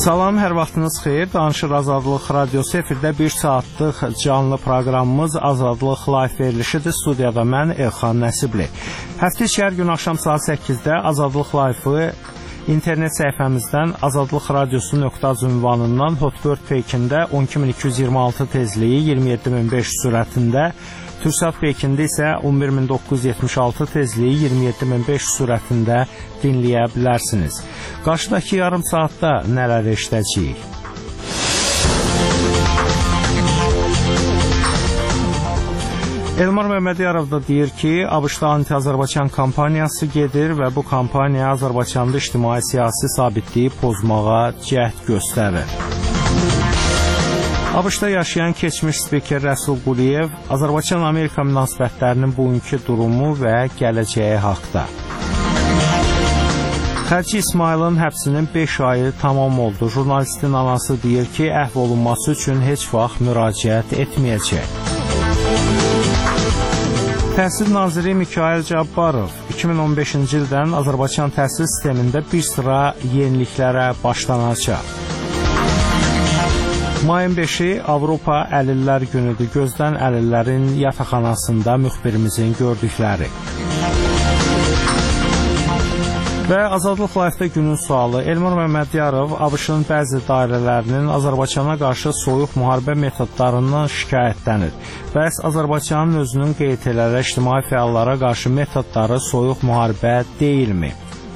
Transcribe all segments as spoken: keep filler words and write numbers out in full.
Salam, hər vaxtınız xeyir. Danışır Azadlıq Radiosu efirdə bir saatlıq canlı proqramımız Azadlıq Live verilişidir. Studiyada mən Elxan Nəsibli. Həftə içi hər gün axşam saat səkkizdə Azadlıq Live-ı internet səhifəmizdən azadlıq radiosu nöqtə az ünvanından Hotbird peykində on iki min iki yüz iyirmi altı tezliyi iyirmi yeddi min beş yüz sürətində, Türksat peykində isə on bir min doqquz yüz yetmiş altı tezliyi iyirmi yeddi min beş yüz sürətində dinləyə bilərsiniz. Qarşıdakı yarım saatda nələr eşidəcəyik? Elmar Məmmədiyarov da deyir ki, ABŞ-da anti-Azərbaycan kampaniyası gedir və bu kampaniya Azərbaycanda ictimai-siyasi sabitliyi pozmağa cəhd göstərir. ABŞ-da yaşayan keçmiş spiker Rəsul Quliyev Azərbaycan-Amerika münasibətlərinin bugünkü durumu və gələcəyi haqda. Xərci İsmailin həbsinin beş ayı tamam oldu. Jurnalistin anası deyir ki, əhv olunması üçün heç vaxt müraciət etməyəcək. Təhsil naziri Mikayıl Cabbarov iki min on beşinci ildən Azərbaycan təhsil sistemində bir sıra yeniliklərə başlanacaq. Mayın beşi Avropa Əlillər günüdür. Gözdən əlillərin yataqxanasında müxbirimizin gördükləri. Və Azadlıq Live-da günün sualı. Elmar Məmmədiyarov ABŞ-ın bəzi dairələrinin Azərbaycana qarşı soyuq müharibə metodlarından şikayətlənir. Bəs Azərbaycanın özünün qeyd etdiyi ictimai fəallara qarşı metodları soyuq müharibə deyilmi?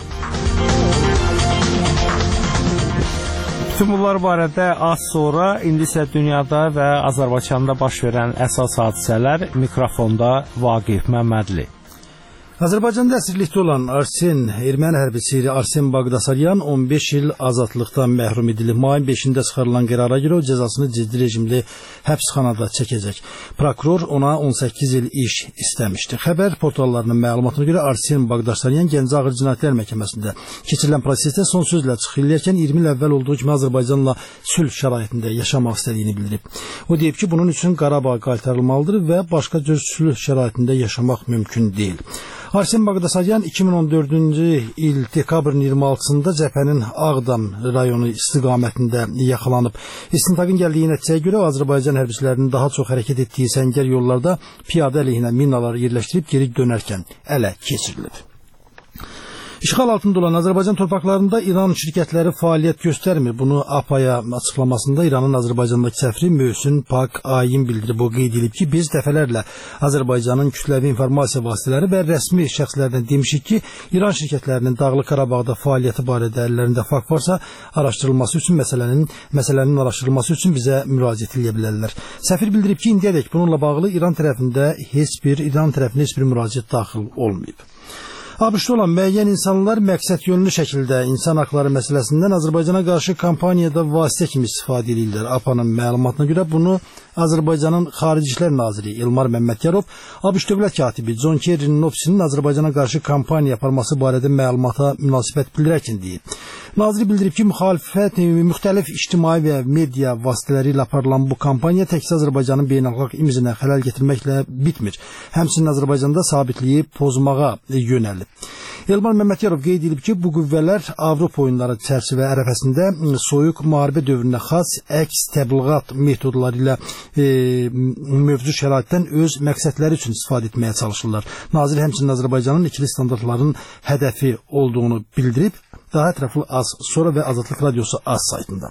Bütün bunlar barədə az sonra, indi isə dünyada və Azərbaycanda baş verən əsas hadisələr. Mikrofonda Vaqif Məmmədli. Azərbaycanda əsirlikdə olan Arsen, erməni hərbçisi Arsen Baqdasaryan on beş il azadlıqdan məhrum edilib. Mayın beşində çıxarılan qərara görə o cəzasını ciddi rejimli həbsxanada çəkəcək. Prokuror ona on səkkiz il iş istəmişdi. Xəbər portallarının məlumatına görə Arsen Baqdasaryan Gəncə Ağır Cinayətlər Məhkəməsində keçirilən prosesdə son sözlə çıxırlarkən iyirmi il əvvəl olduğu kimi Azərbaycanla sülh şəraitində yaşamaq istədiyini bildirib. O deyib ki, bunun üçün Qarabağ qaytarılmalıdır və başqa cür sülh şəraitində yaşamaq mümkün deyil. Arsen Baqdasaryan iki min on dördüncü il dekabrın iyirmi altısında cəbhənin Ağdam rayonu istiqamətində yaxalanıb. İstintaqın gəldiyi nəticəyə görə Azərbaycan hərbçilərinin daha çox hərəkət etdiyi səngər yollarda piyada əleyhinə minalar yerləşdirib geri dönərkən ələ keçirilib. İşğal altında olan Azərbaycan torpaqlarında İran şirkətləri fəaliyyət göstərmir. Bunu A P A-ya açıqlamasında İranın Azərbaycandakı səfiri Möhsün Pak Ayin bildirib. O qeyd edib ki, biz dəfələrlə Azərbaycanın kütləvi informasiya vasitələri və rəsmi şəxslərdən demişik ki, İran şirkətlərinin Dağlıq Qarabağda fəaliyyəti barədə əllərində fakt varsa, araşdırılması üçün məsələnin məsələnin araşdırılması üçün bizə müraciət edə bilərlər. Səfir bildirib ki, indiyədək bununla bağlı İran tərəfində heç bir İran tərəfinə heç bir müraciət daxil olmayıb. ABŞ-da olan müəyyən insanlar məqsəd yönlü şəkildə insan haqları məsələsindən Azərbaycana qarşı kampaniyada vasitə kimi istifadə edirlər. A P A-nın məlumatına görə bunu Azərbaycanın Xarici İşlər Naziri Elmar Məmmədiyarov, ABŞ dövlət katibi John Kerry'nin ofisinin Azərbaycana qarşı kampaniya aparması barədə məlumata münasibət bildirərkən deyib. Nazir bildirib ki, müxalifət müxtəlif ictimai və media vasitələri ilə aparılan bu kampaniya təkcə Azərbaycanın beynəlxalq imicinə xələl gətirməklə bitmir. Həmçinin Azərbaycanda sabitliyi pozmağa yönəlib. Elmar Məmmədiyarov qeyd edib ki, bu qüvvələr Avropa oyunları çərçivə ərəfəsində soyuq müharibə dövrünə xas əks təbliğat metodları ilə e, mövcud şəraitdən öz məqsədləri üçün istifadə etməyə çalışırlar. Nazir həmçinin Azərbaycanın ikili standartların hədəfi olduğunu bildirib. Daha ətraflı az sonra və Azadlıq Radiosu az saytında.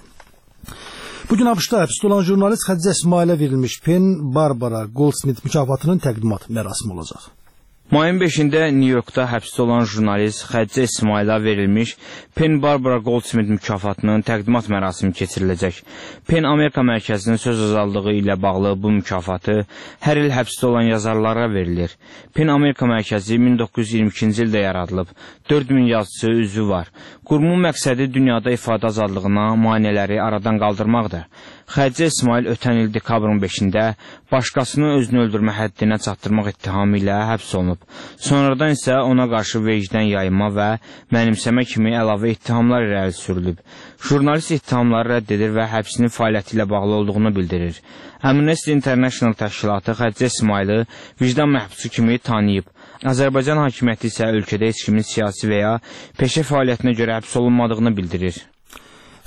Bugün ABŞ-da həbsdə olan jurnalist Xədicə İsmailə verilmiş Penn Barbara Goldsmith mükafatının təqdimat mərasimi olacaq. Mayın beşində Nyu-Yorkda həbsdə olan jurnalist Xədicə İsmailə verilmiş Penn Barbara Goldsmith mükafatının təqdimat mərasimi keçiriləcək. Penn Amerika mərkəzinin söz azadlığı ilə bağlı bu mükafatı hər il həbsdə olan yazarlara verilir. Penn Amerika mərkəzi min doqquz yüz iyirmi ikinci ildə yaradılıb. dörd min yazıcı üzvü var. Qurumun məqsədi dünyada ifadə azadlığına maneələri aradan qaldırmaqdır. Xədicə İsmail ötən il dekabrın beşində başqasını özünü öldürmə həddinə çatdırmaq ittihamı ilə həbs olunub. Sonradan isə ona qarşı vecdən yayınma və mənimsəmə kimi əlavə ittihamlar irəli sürülüb. Jurnalist ittihamları rədd edir və həbsinin fəaliyyəti ilə bağlı olduğunu bildirir. Amnesty International təşkilatı Xədicə İsmaili vicdan məhbusu kimi tanıyıb. Azərbaycan hakimiyyəti isə ölkədə heç kimin siyasi və ya peşə fəaliyyətinə görə həbs olunmadığını bildirir.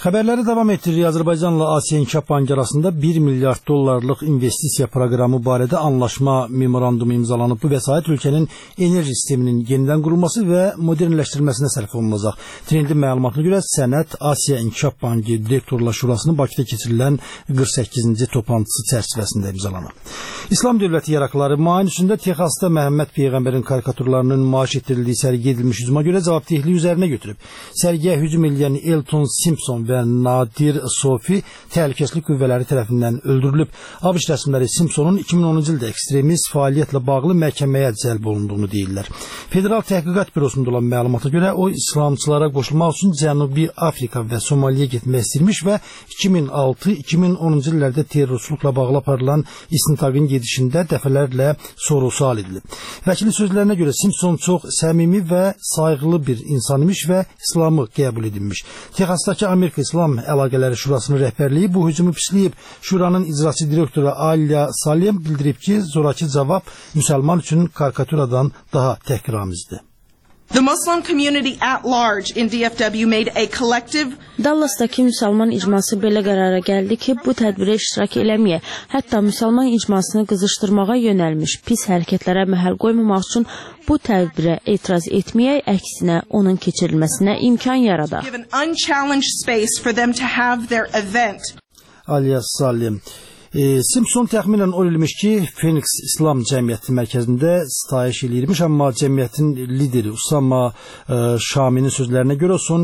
Xəbərləri davam etdiririk. Azərbaycanla Asiya İnkişaf Bankı arasında bir milyard dollarlıq investisiya proqramı barədə anlaşma memorandumu imzalanıb. Bu vəsait ölkənin enerji sisteminin yenidən qurulması və modernləşdirilməsinə sərf olunacaq. Trendin məlumatına görə sənəd Asiya İnkişaf Bankı Direktorlar Şurasının Bakıda keçirilən qırx səkkizinci toplantısı çərçivəsində imzalanıb. İslam dövləti yaraqları mayın üçündə Texasda Məhəmməd Peyğəmbərin karikaturlarının nümayiş etdirildiyi sərgiyə edilmiş hücuma görə cavabdehliyi üzərinə götürüb. Sərgiyə hücum edən Elton Simpson və Nadir Sofi təhlükəsizlik qüvvələri tərəfindən öldürülüb. ABŞ rəsmiləri Simpsonun iki min onuncu ildə ekstremist fəaliyyətlə bağlı məhkəməyə cəlb olunduğunu deyirlər. Federal Təhqiqat Bürosunda olan məlumata görə o İslamçılara qoşulmaq üçün Cənubi Afrika və Somaliyə getmək istəyirmiş və iki min altı iki min onuncu illərdə terrorçuluqla bağlı aparılan istintaqın gedişində dəfələrlə soru-sual edilib. Vəkilin sözlərinə görə Simpson çox səmimi və sayğılı bir insan imiş və İslamı qəbul edilmiş. Texasdakı Amerika İslam Əlaqələri Şurasının rəhbərliyi bu hücumu pisləyib. Şuranın icraçı direktoru Alya Salem bildirib ki, zorakı cavab müsəlman üçün karikaturadan daha təhqiramizidir. The Muslim community at large in D F W made a collective Dallasdakı müsəlman icması belə qərara gəldi ki, bu tədbirə iştirak eləməyək. Hətta müsəlman icmasını qızışdırmağa yönəlmiş pis hərəkətlərə məhəl qoymamaq üçün bu tədbirə etiraz etməyək, əksinə onun keçirilməsinə imkan yaradaq. give an unchallenged space for them to have their event. Alya Salim. E, Simpson təxminən on ilmiş ki, Phoenix İslam Cəmiyyəti mərkəzində sitayiş eləyirmiş, amma cəmiyyətin lideri Usama e, Şaminin sözlərinə görə son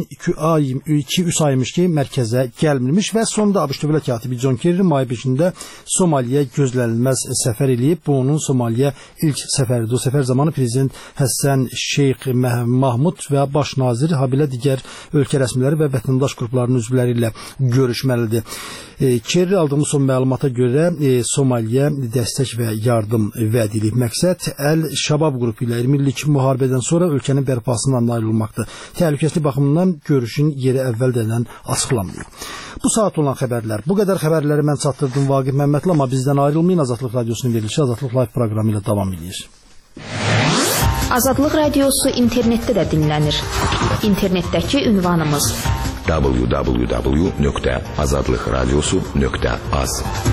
iki üç aymış ki, mərkəzə gəlmirmiş və sonda ABŞ dövlət katibi John Kerry may beşində Somaliyə gözlənilməz səfər eləyib. Bu onun Somaliyə ilk səfəridir. O səfər zamanı prezident Həsən Şeyx Mahmud və baş nazir, habelə digər ölkə rəsmiləri və vətəndaş qruplarının üzvləri ilə görüşməlidir. E, Kerry aldığımız son məlumata görə e, Somaliyə dəstək və yardım vəd edilib. Məqsəd Əl-Şabab qrupu ilə iyirmi illik müharibədən sonra ölkənin bərpasından nail olmaqdır. Təhlükəsizlik baxımından görüşün yeri əvvəldən açıqlanmayıb. Bu saat olan xəbərlər. Bu qədər xəbərləri mən çatdırdım Vaqif Məmmədli, amma bizdən ayrılmayın. Azadlıq Radiosunun verilişi Azadlıq Live proqramı ilə davam edir. Azadlıq Radiosu internetdə də dinlənir. İnternetdəki ünvanımız w w w nöqtə azadlıqradiosu nöqtə az.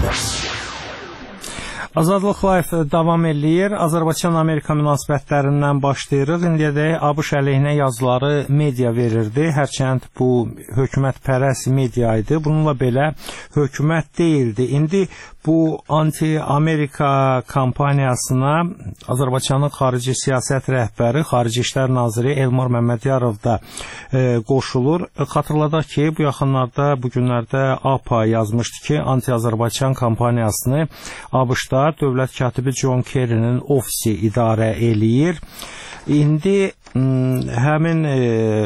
Azadlıq Live davam eləyir. Azərbaycan-Amerika münasibətlərindən başlayırıq. İndiyədək ABŞ əleyhinə yazıları media verirdi. Hərçənd bu hökumətpərəst media idi. Bununla belə hökumət deyildi. İndi bu anti-Amerika kampaniyasına Azərbaycanın xarici siyasət rəhbəri, Xarici İşlər Naziri Elmar Məmmədiyarov da e, qoşulur. Xatırladaq ki, bu yaxınlarda, bu günlərdə A P A yazmışdı ki, anti-Azərbaycan kampaniyasını ABŞ-da dövlət katibi John Kerry'nin ofisi idarə eləyir. İndi həmin e,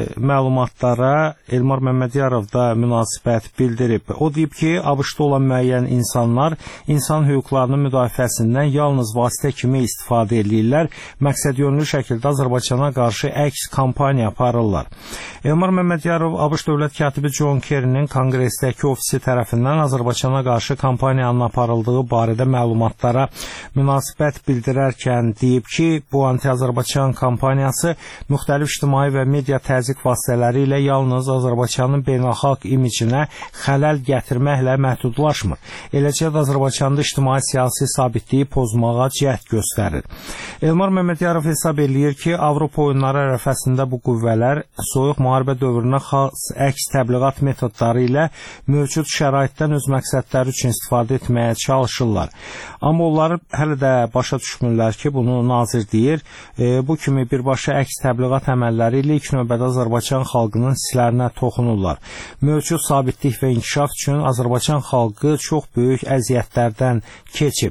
məlumatlara Elmar Məmmədiyarov da münasibət bildirib. O deyib ki, ABŞ-da olan müəyyən insanlar insan hüquqlarının müdafiəsindən yalnız vasitə kimi istifadə edirlər, məqsədyönlü şəkildə Azərbaycana qarşı əks kampaniya aparırlar. Elmar Məmmədiyarov ABŞ dövlət katibi John Kerry'nin konqresdəki ofisi tərəfindən Azərbaycana qarşı kampaniyanın aparıldığı barədə məlumatlara münasibət bildirərkən deyib ki, bu anti-Azərbaycan kampaniyası müxtəlif ictimai və media təzyiq vasitələri ilə yalnız Azərbaycanın beynəlxalq imicinə xələl gətirməklə məhdudlaşmır. Eləcə də Azərbaycanda ictimai-siyasi sabitliyi pozmağa cəhd göstərir. Elmar Məmmədiyarov hesab eləyir ki, Avropa oyunları ərəfəsində bu qüvvələr soyuq müharibə dövrünə xas əks təbliğat metodları ilə mövcud şəraitdən öz məqsədləri üçün istifadə etməyə çalışırlar. Amma onlar hələ də başa düşmürlər ki, bunu nazir deyir. E, bu kimi birbaşa əks təbliğat əməlləri ilə ilk növbədə Azərbaycan xalqının hisslərinə toxunurlar. Mövcud sabitlik və inkişaf üçün Azərbaycan xalqı çox böyük əziyyətlərdən keçib.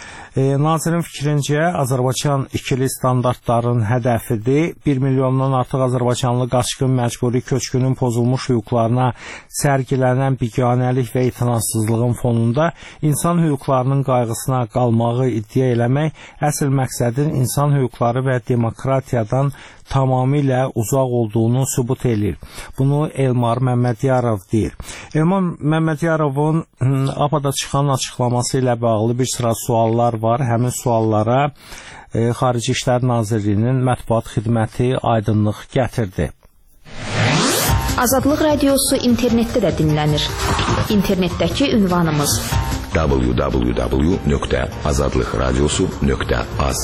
E, nazirin fikrincə, Azərbaycan ikili standartların hədəfidir. bir milyondan artıq Azərbaycanlı qaçqın məcburi köçkünün pozulmuş hüquqlarına sərgilənən biganəlik və itinasızlığın fonunda insan hüquqlarının qayğısına qalmağı iddia eləmək əsl məqsədin insan hüquqları və demokratiyadan tamamilə uzaq olduğunu sübut edir. Bunu Elmar Məmmədiyarov deyir. Elmar Məmmədyarovun A P A-da çıxan açıqlaması ilə bağlı bir sıra suallar var. Həmin suallara e, Xarici İşlər Nazirliyinin mətbuat xidməti aydınlıq gətirdi. Azadlıq Radiosu internetdə də dinlənir. İnternetdəki ünvanımız w w w nöqtə azadlıqradiosu nöqtə az.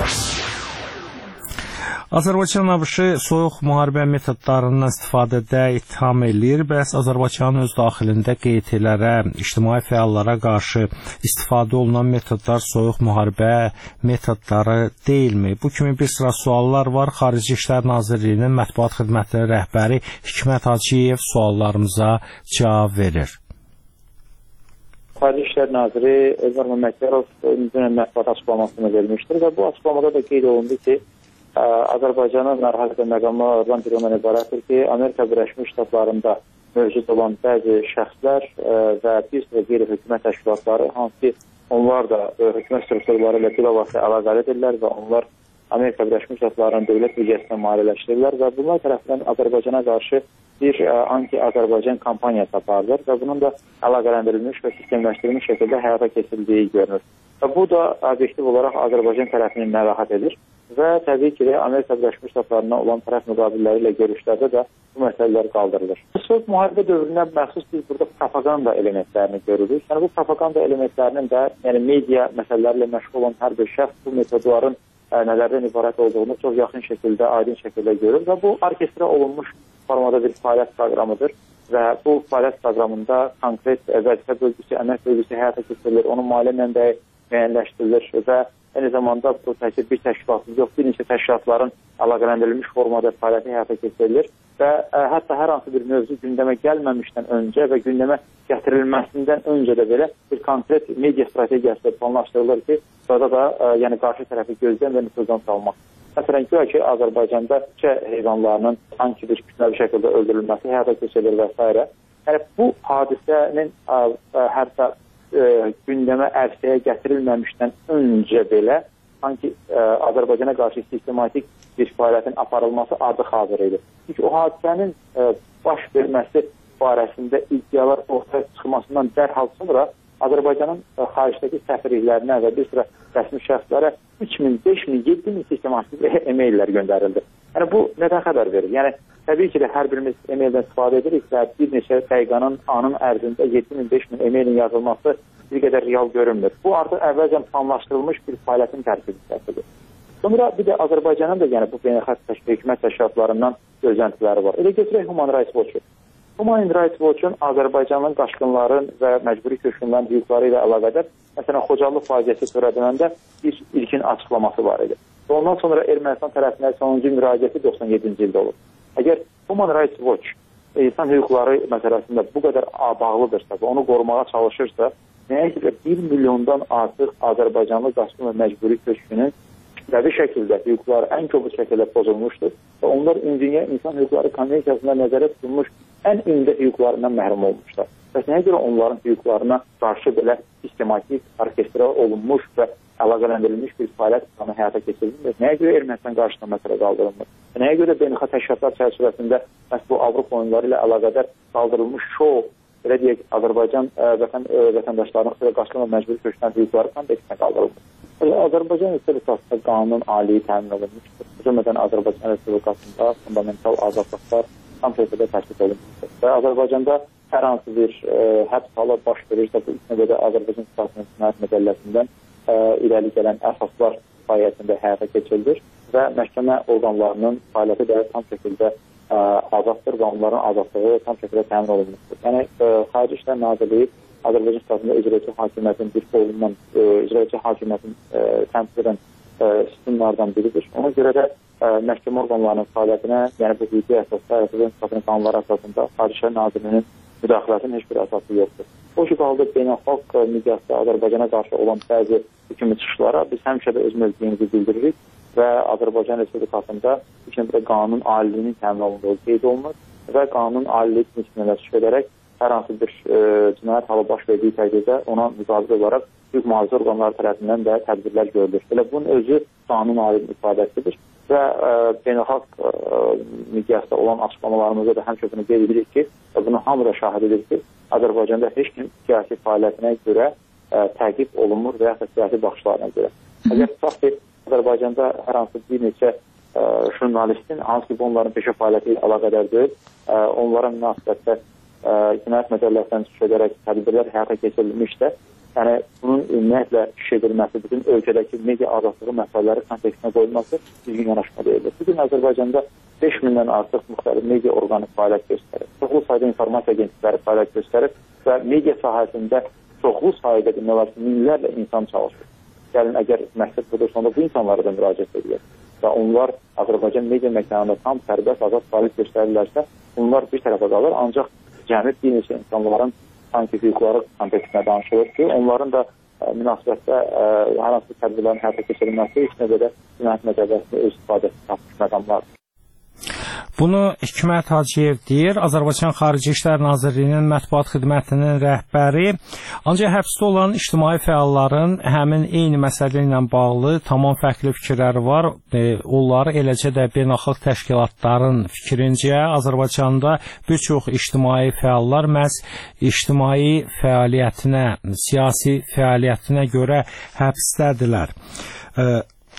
Azərbaycan ABŞ soyuq müharibə metodlarından istifadədə ittiham eləyir. Bəs Azərbaycanın öz daxilində Q T-lərə, ictimai fəallara qarşı istifadə olunan metodlar soyuq müharibə metodları deyilmi? Bu kimi bir sıra suallar var. Xarici İşlər Nazirliyinin Mətbuat Xidmətinin rəhbəri Hikmət Hacıyev suallarımıza cavab verir. Xarici İşlər Naziri Elmar Məmmədkərov dünən mətbuat açıqlamasını vermişdir və bu açıqlamada da qeyd olundu ki, Azərbaycanın narahat edən məqamlardan biri ondan ibarətdir ki, Amerika Birləşmiş Ştatlarında mövcud olan bəzi şəxslər və bir sıra qeyri-hökumət təşkilatları, hansı ki, onlar da hökumət strukturları ilə bilavasitə əlaqəlidirlər və onlar Amerika Birləşmiş Ştatlarının dövlət büdcəsinə maliyyələşdirirlər və bunlar tərəfindən Azərbaycana qarşı bir anti-Azərbaycan kampaniyası aparılır və bunun da əlaqələndirilmiş və sistemləşdirilmiş şəkildə həyata keçirildiyi görünür. Və bu da obyektiv olaraq Azərbaycan tərəfini narahat edir və təbii ki, Amerika Birləşmiş Ştatlarına olan tərəf müqabilləri ilə görüşlərdə də bu məsələlər qaldırılır. Soyuq müharibə dövründə məxsus biz burada propaganda elementlərini görürük. Yəni bu propaganda elementlərinin də, yəni media məsələlərlə məşğul olan hər bir şəxs bu metodların ə, nələrdən ibarət olduğunu çox yaxın şəkildə, aydın şəkildə görür və bu orkestra olunmuş formada bir fəaliyyət proqramıdır və bu fəaliyyət proqramında konkret vəzifə bölgüsü, əmək bölgüsü həyata keçirilir, onun maliyyə mənbəyi müəyyənləşdirilir və eyni zamanda bu təkcə bir təşkilatın yox, bir neçə təşkilatların əlaqələndirilmiş formada fəaliyyəti həyata keçirilir və ə, hətta hər hansı bir mövzu gündəmə gəlməmişdən öncə və gündəmə gətirilməsindən öncə də belə bir konkret media strategiyası planlaşdırılır ki, burada da ə, yəni qarşı tərəfi gözdən və nüfuzdan salmaq. Məsələn, güya ki, Azərbaycanda küçə heyvanlarının sanki bir kütləvi şəkildə öldürülməsi həyata keçirilir və s. Yəni bu hadisənin ə, ə, hətta ə, gündəmə ərsəyə gətirilməmişdən öncə belə sanki ə, Azərbaycana qarşı sistematik bir fəaliyyətin aparılması artıq hazır idi. Çünki o hadisənin ə, baş verməsi barəsində iddialar ortaya çıxmasından dərhal sonra Azərbaycanın ə, xaricdəki səfirliklərinə və bir sıra rəsmi şəxslərə üç min, beş min, yeddi min sistematik e-maillər göndərildi. Yəni bu nədən xəbər verir? Yəni təbii ki, hər birimiz e-maildən istifadə edirik və bir neçə dəqiqənin, anın ərzində yeddi min, beş min e-mailin yazılması bir qədər real görünmür. Bu artıq əvvəlcən planlaşdırılmış bir fəaliyyətin tərkibisidir. Sonra bir də Azərbaycanın da yəni bu beynəlxalq hökumət təşkilatlarından gözləntiləri var. Elə götürək Human Rights Watch. Human Rights Watch-un Azərbaycanın qaçqınların və məcburi köçkünlərin hüquqları ilə əlaqədar, məsələn, Xocalı faciəsi törədiləndə bir ilkin açıqlaması var idi. Və ondan sonra Ermənistan tərəfindən sonuncu müraciəti doxsan yeddinci ildə olur. Əgər Human Rights Watch insan hüquqları məsələsində bu qədər bağlıdırsa və onu qorumağa çalışırsa, nəyə görə bir milyondan artıq Azərbaycanlı qaçqın və məcburi köçkünün kütləvi şəkildə hüquqları ən kobud şəkildə pozulmuşdur və onlar Ümumdünya İnsan Hüquqları Konvensiyasında nəzərdə tutulmuş ən ümdə hüquqlarından məhrum olmuşlar. Bəs nəyə görə onların hüquqlarına qarşı belə sistematik, orkestra olunmuş və əlaqələndirilmiş bir fəaliyyət planı həyata keçirilir? Nəyə görə Ermənistan qarşısında məsələ qaldırılmır? Nəyə görə beynəlxalq təşkilatlar çərçivəsində məhz bu Avropa oyunları ilə əlaqədar qaldırılmış şou, belə deyək, Azərbaycan ə, vətən, ə, vətəndaşlarının xüsusilə qaçqın və məcburi köçkün hüquqları kontekstində qaldırılmır? Azərbaycan Respublikasında qanun aliyi təmin olunmuşdur. Cümlədən Azərbaycan Respublikasında fundamental azadlıqlar tam şəkildə təşkil olunmuşdur. Və Azərbaycanda hər hansı bir ə, həbs halı baş verirsə, bu ilk növbədə Azərbaycan Respublikasının cinayət məcəlləsindən ə, irəli gələn əsaslar fəaliyyətində həyata keçirilir və məhkəmə orqanlarının fəaliyyəti də tam şəkildə ə, azaddır və onların azadlığı tam şəkildə təmin olunmuşdur. Yəni, ə, Xarici İşlər Nazirliyi Azərbaycan Respublikasında icraçı hakimiyyətin bir qolundan, ə, icraçı hakimiyyətin ə, təmsil edən ə, sütunlardan biridir. Ona görə də ə, məhkəmə orqanlarının fəaliyyətinə, yəni bu hüquqi əsaslar, Azərbaycan Respublikasının qanunları əsasında Xarici İşlər Nazirliyinin müdaxiləsinin heç bir əsası yoxdur. O ki, qaldı beynəlxalq miqyasda Azərbaycana qarşı olan bəzi hükümlü çıxışlara biz həmişə də öz mövqeyimizi bildiririk və Azərbaycan Respublikasında ikinci qanun aliliyinin təmin olunduğu qeyd olunur və qanun aliliyi prinsipinə təşkil edərək hər hansı bir e, cinayət halı baş verdiyi təqdirdə ona müqabil olaraq hüquq mühafizə orqanları tərəfindən də tədbirlər görülür. Elə bunun özü qanun aliliyinin ifadəsidir və e, beynəlxalq e, miqyasda olan açıqlamalarımızda da həmişə bunu qeyd edirik ki, və bunu hamı da şahid edir ki, Azərbaycanda heç kim siyasi fəaliyyətinə görə ə, təqib olunmur və ya da siyasi baxışlarına görə. Əgər tutaq ki, Azərbaycanda hər hansı bir neçə ə, ə, jurnalistin, hansı ki, onların peşə fəaliyyəti ilə əlaqədar deyil, ə, onlara münasibətdə cinayət məcəllərindən çıxış edərək tədbirlər həyata keçirilmişdə, yəni bunun ümumiyyətlə iş edilməsi, bütün ölkədəki media azadlığı məsələləri kontekstinə qoyulması düzgün yanaşma deyilir. Bugün Azərbaycanda beş mindən artıq müxtəlif media orqanı fəaliyyət göstərir. Çoxlu sayda informasiya agentlikləri fəaliyyət göstərir və media sahəsində çoxlu sayda demək olar ki, minlərlə insan çalışır. Gəlin, əgər məqsəd budur, sonra bu insanlara da müraciət edilir və onlar Azərbaycan media məkanında tam sərbəst azad fəaliyyət göstərirlərsə, bunlar bir tərəfə qalır, ancaq cəmi bir neçə insanların sanki hüquqları kontekstində danışılır ki, onların da ə, münasibətdə ə, hər hansı tədbirlərin həyata keçirilməsi ilk növbədə cinayət məcəlləsində öz istifadəsi tapmış məqamlardır. Bunu Hikmət Hacıyev deyir, Azərbaycan Xarici İşlər Nazirliyinin mətbuat xidmətinin rəhbəri. Ancaq həbsdə olan ictimai fəalların həmin eyni məsələ ilə bağlı tamam fərqli fikirləri var. E, onlar eləcə də beynəlxalq təşkilatların fikrincə Azərbaycanda bir çox ictimai fəallar məhz ictimai fəaliyyətinə, siyasi fəaliyyətinə görə həbsdədirlər. E,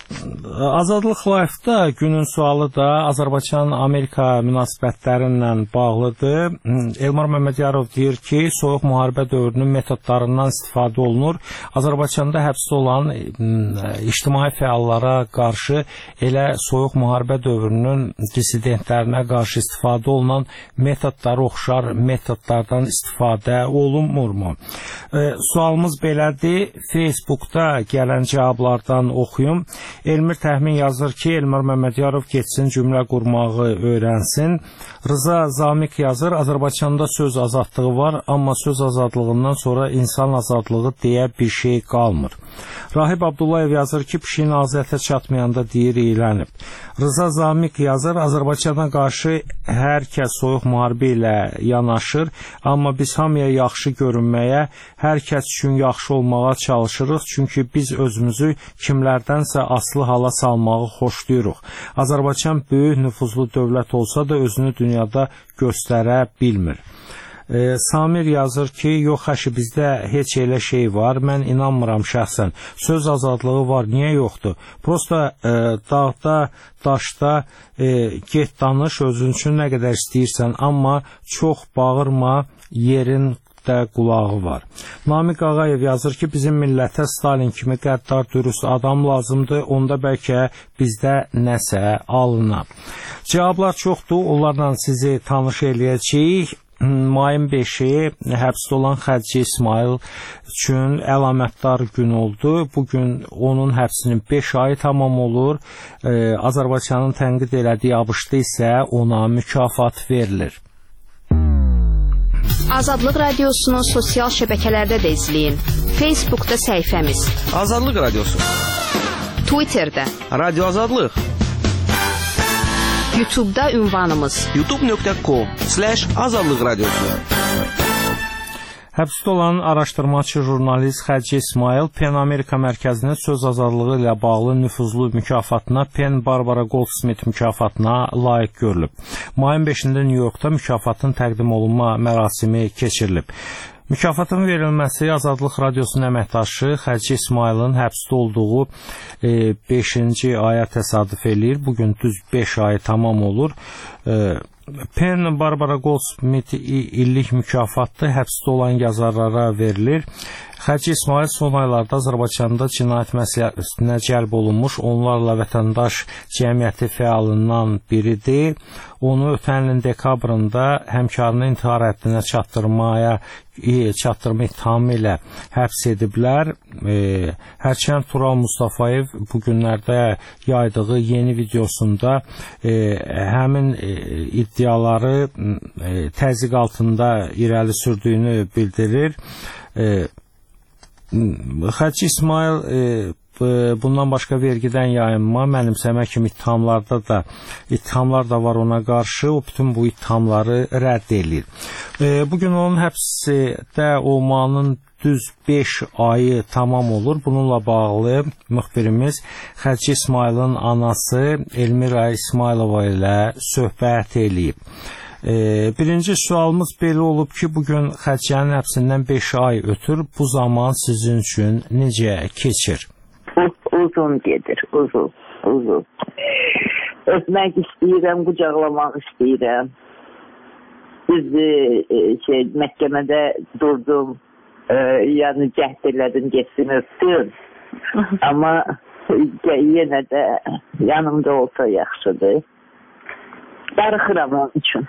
Azadlıq Live-da günün sualı da Azərbaycan-Amerika münasibətlərindən bağlıdır. Elmar Məmmədiyarov deyir ki, soyuq müharibə dövrünün metodlarından istifadə olunur. Azərbaycanda həbsdə olan ictimai fəallara qarşı elə soyuq müharibə dövrünün dissidentlərinə qarşı istifadə olunan metodlara oxşar metodlardan istifadə olunmurmu? E, sualımız belədir. Facebookda gələn cavablardan oxuyum. Elmir Təhmin yazır ki, Elmar Məmmədiyarov getsin cümlə qurmağı öyrənsin. Rıza Zamiq yazır, Azərbaycanda söz azadlığı var, amma söz azadlığından sonra insan azadlığı deyə bir şey qalmır. Rahib Abdullayev yazır ki, pişiyin azəliyyətə çatmayanda deyir eylənib. Rıza Zamiq yazır, Azərbaycana qarşı hər kəs soyuq müharibə ilə yanaşır, amma biz hamıya yaxşı görünməyə, hər kəs üçün yaxşı olmağa çalışırıq, çünki biz özümüzü kimlərdənsə aslı hala salmağı xoşlayırıq. Azərbaycan böyük nüfuzlu dövlət olsa da özünü dünyada göstərə bilmir. E, Samir yazır ki, yox əşi, bizdə heç elə şey var, mən inanmıram şəxsən. Söz azadlığı var, niyə yoxdur? Prosta e, dağda, daşda e, get danış, özün üçün nə qədər istəyirsən, amma çox bağırma, yerin də qulağı var. Namiq Ağayev yazır ki, bizim millətə Stalin kimi qəddar dürüst adam lazımdır, onda bəlkə bizdə nəsə alına. Cavablar çoxdur, onlarla sizi tanış eləyəcəyik. Mayın beşi həbsdə olan Xədicə İsmail üçün əlamətdar gün oldu. Bugün onun həbsinin beş ayı tamam olur. Ee, Azərbaycanın tənqid elədiyi ABŞ-da isə ona mükafat verilir. Azadlıq Radiosunu sosial şəbəkələrdə də izləyin. Facebookda səhifəmiz Azadlıq Radiosu, Twitterdə Radio Azadlıq, YouTube'da ünvanımız youtube nöqtə com slash azadlıq radiosu. Həbsdə olan araşdırmaçı jurnalist Xədicə İsmail PEN Amerika mərkəzinin söz azadlığı ilə bağlı nüfuzlu mükafatına, PEN Barbara Goldsmith mükafatına layiq görülüb. Mayın beşində Nyu-Yorkda mükafatın təqdim olunma mərasimi keçirilib. Mükafatın verilməsi Azadlıq Radiosunun əməkdaşı Xədicə İsmailin həbsdə olduğu e, beşinci aya təsadüf eləyir. Bugün düz beş ayı tamam olur. E, PEN Barbara Goldsmith illik mükafatı həbsdə olan yazarlara verilir. Xədicə İsmail son aylarda Azərbaycanda cinayət məsələsinə cəlb olunmuş onlarla vətəndaş cəmiyyəti fəalından biridir. Onu ötən ilin dekabrında həmkarını intihar həddinə çatdırmaya çatdırma ittihamı ilə həbs ediblər. E, Hərçənd Tural Mustafayev bu günlərdə yaydığı yeni videosunda e, həmin e, iddiaları e, təzyiq altında irəli sürdüyünü bildirir. E, Xədicə İsmail e, bundan başqa vergidən yayınma, mənimsəmə kimi ittihamlarda da ittihamlar da var ona qarşı. O bütün bu ittihamları rədd edir. E, bugün onun həbsdə olmanın düz beş ayı tamam olur. Bununla bağlı müxbirimiz Xədicə İsmailin anası Elmira İsmailova ilə söhbət eləyib. Ee, birinci sualımız belə olub ki, bugün Xədicənin həbsindən beş ay ötür. Bu zaman sizin üçün necə keçir? Uzun gedir, uzun, uzun. öpmək istəyirəm, qucaqlamaq istəyirəm. Biz e, şey, məhkəmədə durdum, e, yəni cəhd elədim, getsin öpdüm. Amma yenə də yanımda olsa yaxşıdır. Darıxıram onun üçün.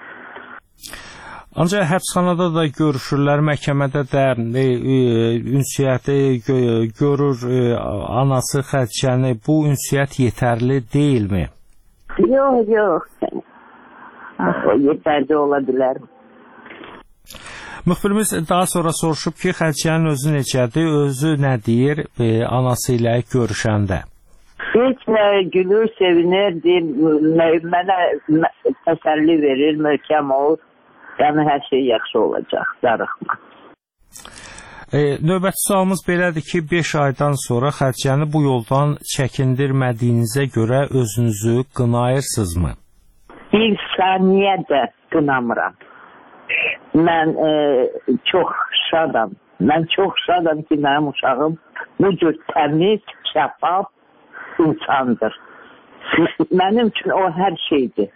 Ancaq həbsxanada da görüşürlər, məhkəmədə də e, e, ünsiyyəti gö görür e, anası Xədicəni. Bu ünsiyyət yetərli deyilmi? Yox, yox. O yetərli ola bilər. Müxbirimiz daha sonra soruşub ki, Xədicənin özü necədir, özü nə deyir e, anası ilə görüşəndə? Heç nə, gülür, sevinir, deyir, mənə təsəlli verir, möhkəm olur. Yəni, hər şey yaxşı olacaq, darıxma. E, növbəti sualımız belədir ki, beş aydan sonra Xədicəni bu yoldan çəkindirmədiyinizə görə özünüzü qınayırsınızmı? Bir saniyə də qınamıram. Mən e, çox şadam. Mən çox şadam ki, mənim uşağım bu cür təmiz, şəffaf insandır. Mənim üçün o hər şeydir.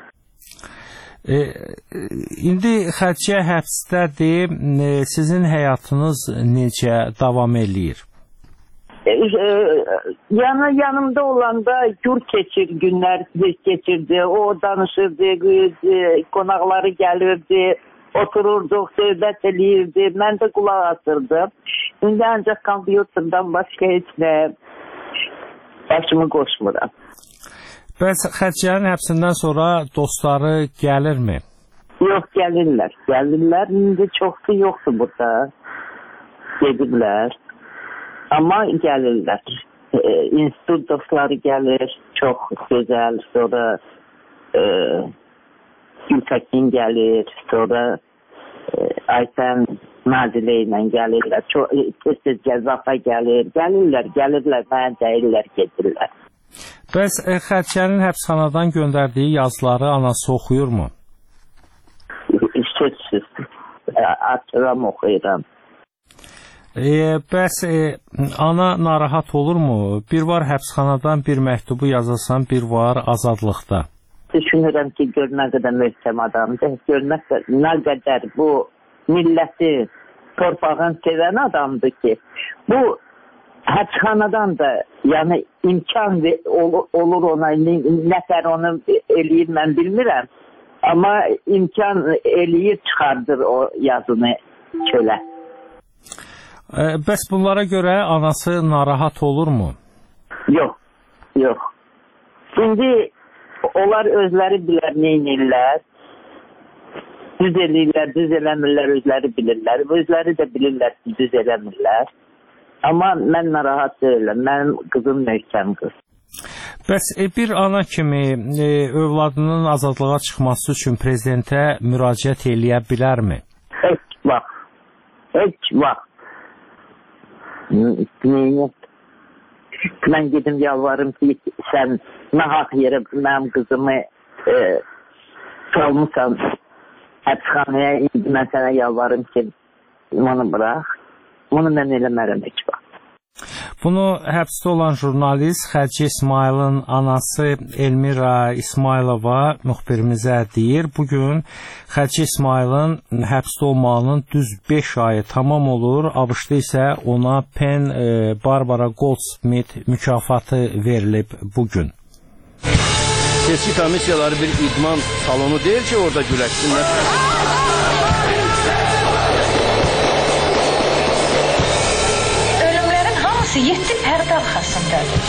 E, indi Xədicə həbsdədir, e, sizin həyatınız necə davam eləyir? E, e, yanı, yanımda olanda gür keçir günlər keçirdi, o danışırdı, e, qonaqları gəlirdi, otururduq, söhbət eləyirdi, mən də qulaq asırdım. İndi ancaq kompüterdən başqa heç nə başımı qoşmuram. Bəs Xədicənin həbsindən sonra dostları gəlirmi? Yox, gəlirlər. Gəlirlər, indi çoxsu yoxdur burada. Gediblər. Amma gəlirlər. E, institut dostları gəlir, çox gözəl. Sonra e, Gültəkin gəlir, sonra e, Aysən Nazilə ilə gəlirlər. Tez-tez Gəzafa gəlir. Gəlirlər, gəlirlər, mənə deyirlər, gedirlər. Bəs e, Xədicənin həbsxanadan göndərdiyi yazıları anası oxuyurmu? Sözsüz. Açıram, oxuyuram. E, bəs e, ana narahat olurmu? Bir var həbsxanadan bir məktubu yazasan, bir var azadlıqda. Düşünürəm ki, gör nə qədər möhkəm adamdır. Gör nə qədər bu milləti, torpağın sevən adamdır ki, bu həbsxanadan da yəni imkan olur, olur ona, nəfər onu eləyir, mən bilmirəm. Amma imkan eləyir, çıxardır o yazını çölə. E, bəs bunlara görə anası narahat olurmu? Yox, yox. Şimdi onlar özləri bilər, neynirlər. Düz eləyirlər, düz eləmirlər, özləri bilirlər. Özləri də bilirlər ki, düz eləmirlər. Amma mən narahat deyiləm, mənim qızım möhkəm qız. Bəs e, bir ana kimi e, övladının azadlığa çıxması üçün prezidentə müraciət eləyə bilərmi? Heç vaxt, heç vaxt. Neyət? Mən gedim yalvarım ki, sən nahaq yerə mənim qızımı e, salmışsan həbsxanaya, indi mən sənə yalvarım ki, onu bırax. Onu mən eləmərəm heç vaxt. Bunu həbsdə olan jurnalist Xədicə İsmayılın anası Elmira İsmaylova müxbirimizə deyir. Bugün Xədicə İsmayılın həbsdə olmağının düz beş ayı tamam olur. ABŞ-da isə ona Penn e, Barbara Goldsmith mükafatı verilib bugün. Seçki komissiyaları bir idman salonu deyil ki, orada güləşsinlər. yeddi pərdə arxasındadır.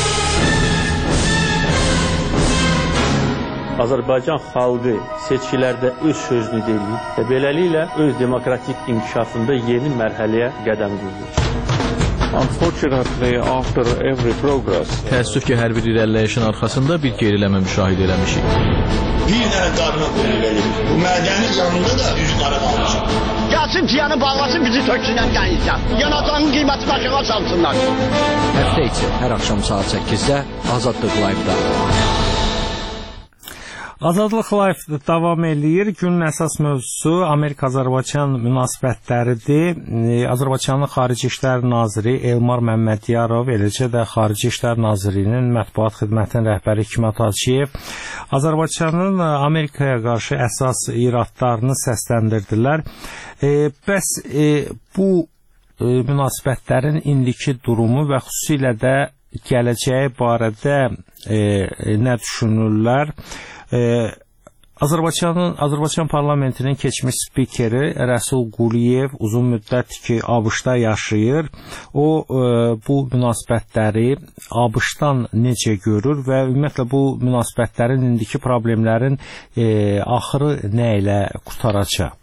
Azərbaycan xalqı seçkilərdə öz sözünü deyir və beləliklə öz demokratik inkişafında yeni mərhələyə qədəm qoyur. Unfortunately, after every progress, təəssüf ki, hər bir irəliləyişin arxasında bir geriləmə müşahidə eləmişik. Bir dənə qarına qoyulur. Bu mədənin yanında da üzü qara qalmışıq. Gəlsin tiyanı bağlasın, bizi töksünlər gəlirsən. Yanacağının qiyməti başına salsınlar. Həftə içi hər axşam saat səkkizdə Azadlıq Live-da. Azadlıq Live davam eləyir. Günün əsas mövzusu Amerika-Azərbaycan münasibətləridir. Azərbaycanın Xarici İşlər Naziri Elmar Məmmədiyarov, eləcə də Xarici İşlər Nazirliyinin mətbuat xidmətinin rəhbəri Hikmət Hacıyev Azərbaycanın Amerikaya qarşı əsas iradlarını səsləndirdilər. E, bəs e, bu e, münasibətlərin indiki durumu və xüsusilə də gələcəyi barədə e, nə düşünürlər? Ee, Azərbaycanın Azərbaycan parlamentinin keçmiş spikeri Rəsul Quliyev uzun müddət ki ABŞ-da yaşayır. O e, bu münasibətləri ABŞ-dan necə görür və ümumiyyətlə bu münasibətlərin indiki problemlərin e, axırı nə ilə qurtaracaq?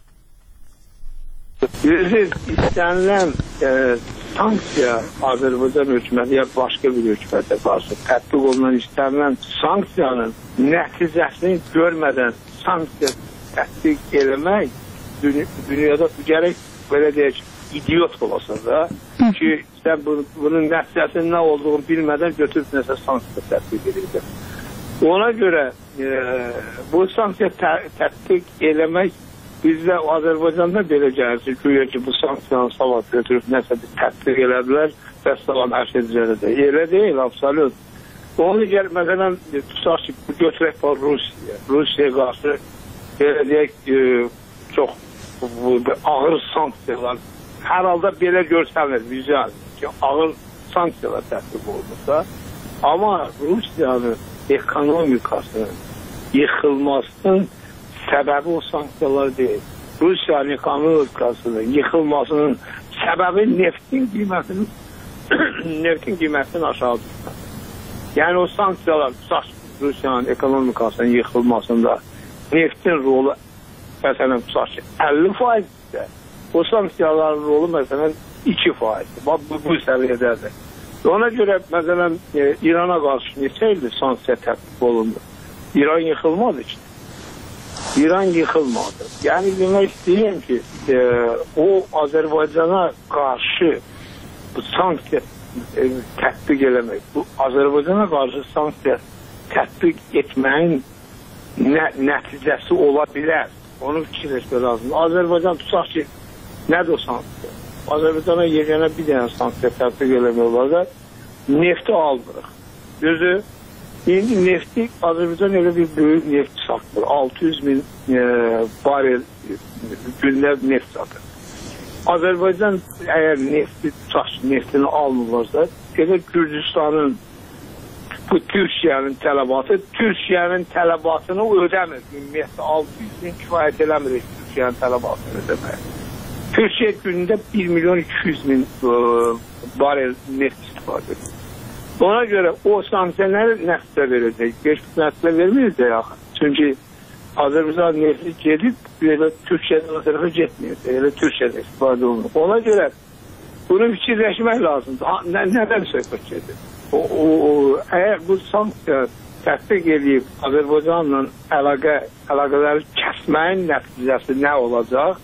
İstənilən e, sanksiya Azərbaycan hökuməti ya başqa bir hökumətə qarşı tətbiq olunan istənilən sanksiyanın nəticəsini görmədən sanksiya tətbiq eləmək dünya, dünyada gərək belə deyək idiot olasın da ki sən bu, bunun nəticəsinin nə olduğunu bilmədən götürüb nəsə sanksiya tətbiq edirsən. Ona görə e, bu sanksiya tə, tətbiq eləmək bizdə Azərbaycanda belə gəlir ki, bu sanksiyanı sabah götürüb nəsə bir tətbiq elədilər və sabah hər şey düzəlir. Elə deyil, absolut. Onu gəl, məsələn, tutaq ki, götürək var Rusiya. Rusiyaya qarşı belə deyək, e, çox bu, ağır sanksiyalar. Hər halda belə görsənir, vizyon ki, ağır sanksiyalar tətbiq olunursa. Amma Rusiyanın ekonomikasının yıxılmasının səbəbi o sanksiyalar deyil. Rusiyanın ekonomikasının yıxılmasının səbəbi neftin qiymətinin neftin qiymətinin aşağı düşməsidir. Yəni o sanksiyalar Rusiyanın ekonomikasının yıxılmasında neftin rolu məsələn əlli faizdir. O sanksiyaların rolu məsələn iki faizdir. Bu, bu səviyyədədir. Ona görə məsələn e, İrana qarşı neçə ildir sanksiya tətbiq olundu? İran yıxılmadı ki. İran yıxılmadı. Yəni demək istəyirəm ki, e, o Azərbaycana qarşı bu sanksiya e, tətbiq eləmək, bu Azərbaycana qarşı sanksiya tətbiq etməyin nə, nəticəsi ola bilər. Onu fikirləşmək lazım. Azərbaycan tutaq ki, nədir o sanksiya? Azərbaycana yeganə bir dənə sanksiya tətbiq eləmək olar da nefti almırıq. Düzdür? İndi nefti, Azərbaycan elə bir böyük neft satır. altı yüz min e, barel gündə neft satır. Azərbaycan əgər nefti, neftini almırlarsa, elə Gürcüstanın, bu Türkiyənin tələbatı, Türkiyənin tələbatını ödəmir. Ümumiyyətlə altı yüz min kifayət eləmir Türkiyənin tələbatını ödəmir. Türkiyə günündə bir milyon iki yüz min e, barel neft istifadə edir. Ona görə o sanksiyaları nəticə verəcək. Geçmiş nəticə verməyəcək axı. Çünki Azərbaycan nefti gedib, elə Türkiyədən o tərəfə getməyəcək. Elə Türkiyədə istifadə olunur. Ona görə bunu fikirləşmək lazımdır. Nə, nədən söhbət gedir? O, o, o, əgər bu sanksiya tətbiq edib Azərbaycanla əlaqə, əlaqələri kəsməyin nəticəsi nə olacaq?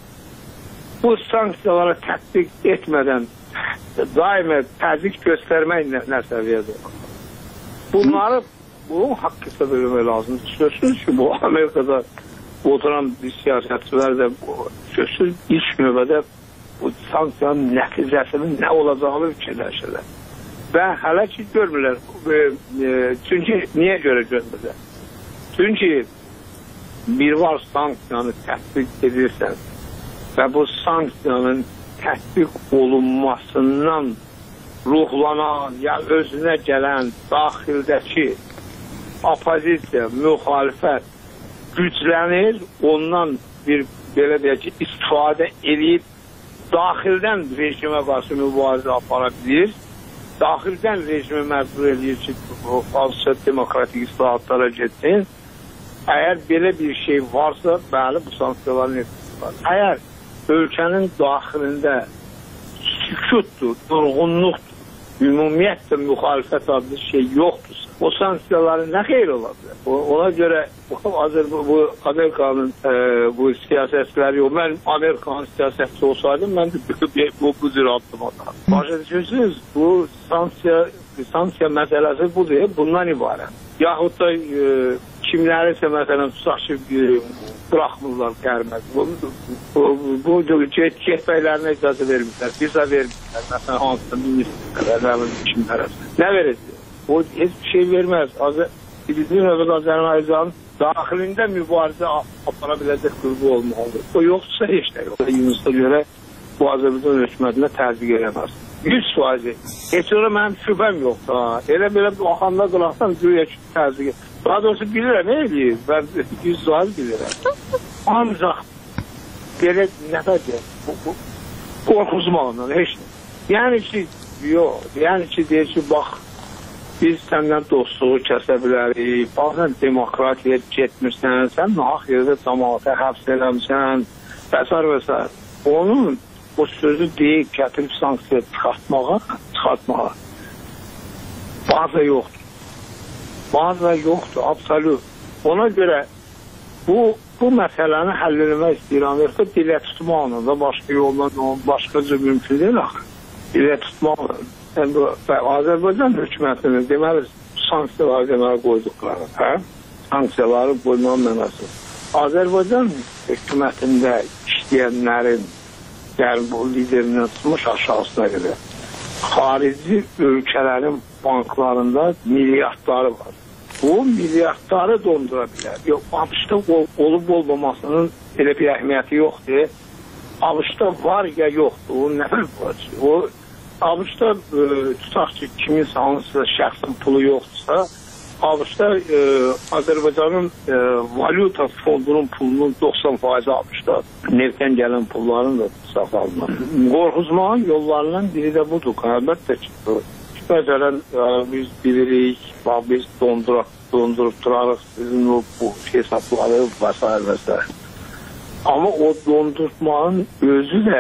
Bu sanksiyalara tətbiq etmədən daima təzyiq göstərmək nə, nə səviyyədə olur. Bunları bu haqq hesab etmək lazımdır. Sözsüz ki, bu Amerikada oturan bir siyasətçilər də sözsüz ilk növbədə bu sanksiyanın nəticəsinin nə olacağını fikirləşirlər. Və hələ ki görmürlər. E, e, çünki niyə görə görmürlər? Çünki bir var sanksiyanı tətbiq edirsən və bu sanksiyanın tətbiq olunmasından ruhlanan, ya özünə gələn daxildəki opozisiya, müxalifət güclənir, ondan bir belə deyək ki, istifadə edib daxildən rejimə qarşı mübarizə apara bilir, daxildən rejimi məcbur edir ki, falsət demokratik islahatlara getsin. Əgər belə bir şey varsa, bəli, bu sanksiyaların etkisi var. Əgər ölkənin daxilində sükutdur, durğunluqdur, ümumiyyətlə müxalifət adlı şey yoxdursa, o sanksiyaların nə xeyri ola bilər? Ona görə bu Amerikanın e, bu siyasətçiləri yox. Mən Amerikanın siyasətçisi olsaydım, mən də bu, bu cür addım atarım. Başa düşürsünüz, bu sanksiya, sanksiya məsələsi budur, bundan ibarət. Yaxud da e, kimlərisə məsələn tutaq ki, buraxmırlar gəlməz. Bu, bu, bu getməklərinə icazə vermirlər, viza vermirlər. Məsələn, hansısa ministerlərə, kimlərəsə. Nə verəcək? O heç bir şey verməz. Birinci növbədə Azərbaycanın daxilində mübarizə apara biləcək qurbu olmalıdır. O yoxdursa heç nə yox. Yunus'a görə bu Azərbaycan hökumətinə təzyiq eləməz. yüz faiz. Heç orada mənim şübhəm yoxdur. Elə belə baxanda qılaqdan güya ki, təzyiq eləməz. Daha doğrusu bilirəm, nə eləyir? Mən yüz faiz bilirəm. Ancaq belə nəfədir, qorxuzmaqla, heç nə. Yəni ki, yox, yəni ki, deyir ki, bax, biz səndən dostluğu kəsə bilərik, bazen demokratiyə getmirsən, sən nahaq yerdə cəmaata həbs eləmişsən, vəsar vəsar. Onun o sözü deyib, gətirib sanksiya çıxartmağa, çıxartmağa baza yoxdur. Baza yoxdur, absolut. Ona görə bu, bu məsələni həll eləmək istəyirəm. Yoxsa dilə tutmaqla da başqa yolla, başqa cür mümkün deyil axı. Dilə tutmaqla. Yəni, Azərbaycan hökumətinin deməli sanksiyaları deməli qoyduqları, hə? Sanksiyaları qoymaq mənası. Azərbaycan hökumətində işləyənlərin, yəni bu liderindən tutmuş aşağısına görə xarici ölkələrin banklarında milyardları var. Bu milyardları dondura bilər. Yox, ABŞ-da olub olmamasının elə bir əhəmiyyəti yoxdur. ABŞ-da var ya yoxdur, o nə var? O ABŞ-da tutaq ki, kiminsə hansısa şəxsin pulu yoxdursa, ABŞ-da e, Azərbaycanın e, valyuta fondunun pulunun doxsan faizi ABŞ-da. Neftdən gələn pulların da saxlanılır. Qorxuzmağın yollarından biri də budur. Əlbəttə ki, məsələn, biz bilirik, bax, biz donduruq, donduruq durarıq, bizim o bu hesabları vəsair vəsair. Amma o dondurmağın özü də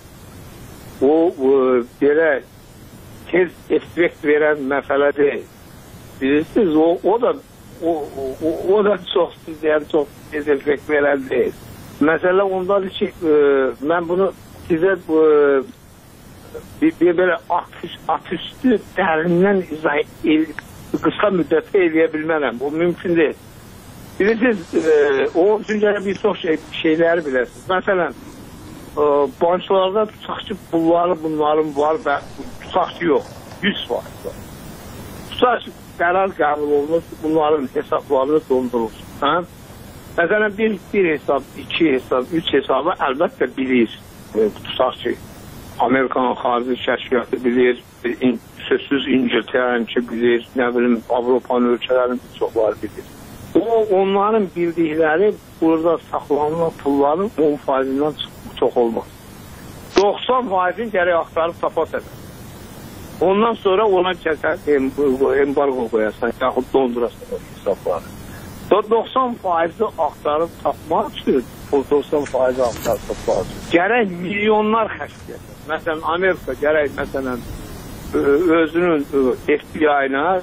o, o belə tez effekt verən məsələ deyil. Bilirsiniz, o, o da o, o, o da çox sizdən çox tez effekt verən deyil. Məsələ ondadır ki, e, mən bunu sizə e, bir, bir belə atüstü dərindən izah el, qısa müddətdə eləyə bilmənəm. Bu mümkün deyil. Bilirsiniz, e, o üçün gələ bir çox şey, şeyləri biləsiniz. Məsələn, e, banklarda tutaq ki, bunları, bunların var və tutaq ki, yox. yüz faiz var. Tutaq ki, qərar qəbul olunur, bunların hesablarını dondurulsun. Hə? Məsələn, bir, bir hesab, iki hesab, üç hesabı əlbəttə bilir. E, tutaq ki, Amerikanın xarici kəşfiyyatı bilir, in, sözsüz İngiltərənki bilir, nə bilim, Avropanın ölkələrin çoxları bilir. O, onların bildikləri burada saxlanılan pulların on faizindən çox olmaz. doxsan faizin gərək axtarıb tapat edər. Ondan sonra ona kəsən embargo qoyasan, yaxud dondurasan o hesabları. doxsan faizi axtarıb tapmaq üçün, doxsan faizi axtarıb tapmaq üçün gərək milyonlar xərc edir. Məsələn, Amerika gərək, məsələn, özünün F B I-na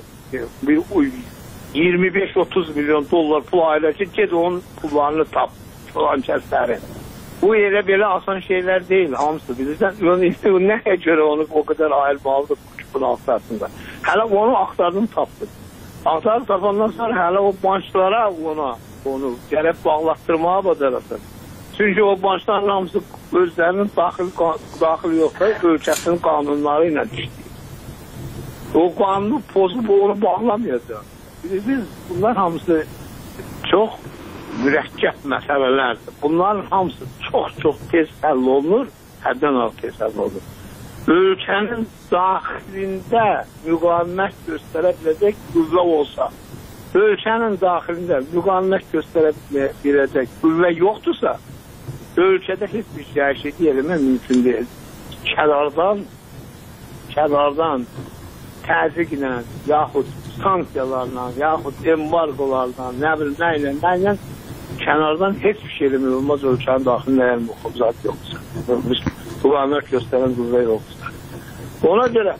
iyirmi beş otuz milyon dollar pul ayırır ki, ged onun pullarını tap, falan kəslərin. Bu elə belə asan şeylər deyil, hamısı bilirsən. Nəyə görə onu o qədər ayırmalıdır bunun axtarsında. Hələ onu axtardım, tapdım. Axtarıb tapandan sonra hələ o banklara ona, onu gərək bağlatdırmağa bacarasın. Çünki o bankların hamısı özlərinin daxil, daxil yoxsa ölkəsinin qanunları ilə işləyir. O qanunu pozub onu bağlamayacaq. Bilirsiniz, bunlar hamısı çox mürəkkəb məsələlərdir. Bunların hamısı çox-çox tez həll olunur, həddən az tez həll olunur. Ölkənin daxilində müqavimət göstərə biləcək qüvvə olsa, ölkənin daxilində müqavimət göstərə biləcək qüvvə yoxdursa, ölkədə heç bir dəyişiklik eləmək mümkün deyil. Kənardan, kənardan təzyiqlə, yaxud sanksiyalarla, yaxud embargolarla, nə bilim, nə ilə, nə ilə kənardan heç bir şey eləmək olmaz ölkənin daxilində əgər müxafizat yoxdursa. Müqavimət göstərən qüvvə yoxdursa. Ona görə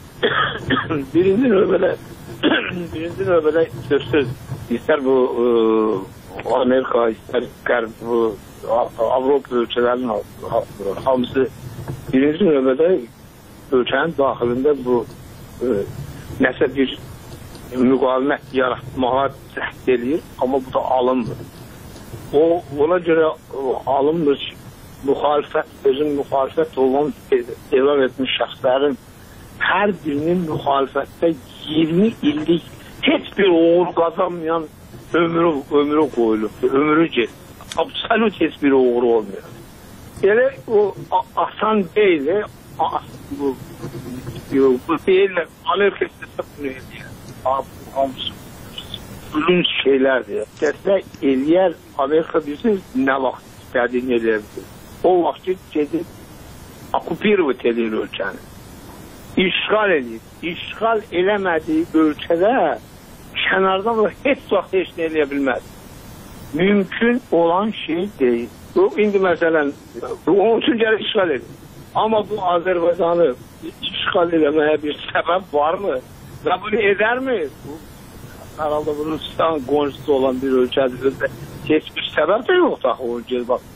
birinci növbədə birinci növbədə sözsüz istər bu Amerika, istər qərb bu Avropa ölkələrinin hamısı birinci növbədə ölkənin daxilində bu e, nəsə bir müqavimət yaratmağa cəhd eləyir, amma bu da alınmır. O, ona görə alınmır ki, müxalifət, özün müxalifət olan elan etmiş şəxslərin hər birinin müxalifətdə iyirmi illik heç bir uğur qazanmayan ömrü, ömrü qoyulub, ömrü get. Absolut heç bir uğur olmuyor. Elə o asan deyil, bu, bu deyil, Amerika istəsə bunu edir. Hamısı gülünç şeylərdir. Dəstək eləyər, Amerika bizi nə vaxt istədiyini eləyir. O vaxt gedib okupirovat edir ölkəni. İşğal edir. İşğal eləmədiyi ölkədə kənardan o heç vaxt heç nə eləyə bilməz. Mümkün olan şey deyil. O, indi məsələn, onun üçün gəlir işğal edir. Amma bu Azərbaycanı işğal eləməyə bir səbəb varmı? Və bunu edərmi? Bu, herhalde bunun qonşusu olan bir ölkədir. Heç bir səbəb də yox da o gel bax.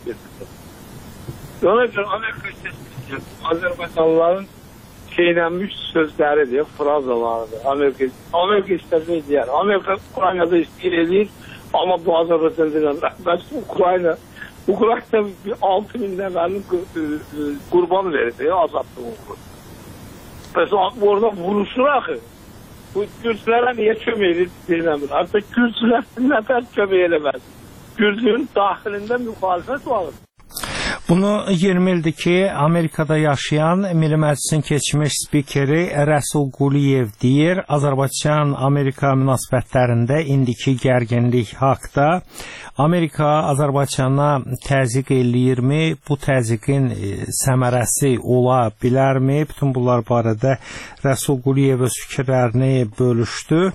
Ona görə Amerika Azərbaycanlıların şeylənmiş sözləridir, frazalarıdır. Amerika, Amerika istəsə deyər. Amerika Ukraynada istəyir edir, amma bu Azərbaycan deyir. Bəs Ukrayna, Ukrayna altı min nəfərin qurban verir, azadlığı olur. Bəs orada vuruşur axı. Bu Kürdlərə niyə kömək edir, deyilmir. Artıq Kürdlər nəfər kömək eləməz. Kürdlüğün daxilində müxalifət var. Bunu iyirmi ildir ki, Amerikada yaşayan Milli Məclisin keçmiş spikeri Rəsul Quliyev deyir, Azərbaycan-Amerika münasibətlərində indiki gərginlik haqda Amerika Azərbaycana təzyiq eləyirmi, bu təzyiqin səmərəsi ola bilərmi? Bütün bunlar barədə Rəsul Quliyev öz fikirlərini bölüşdü.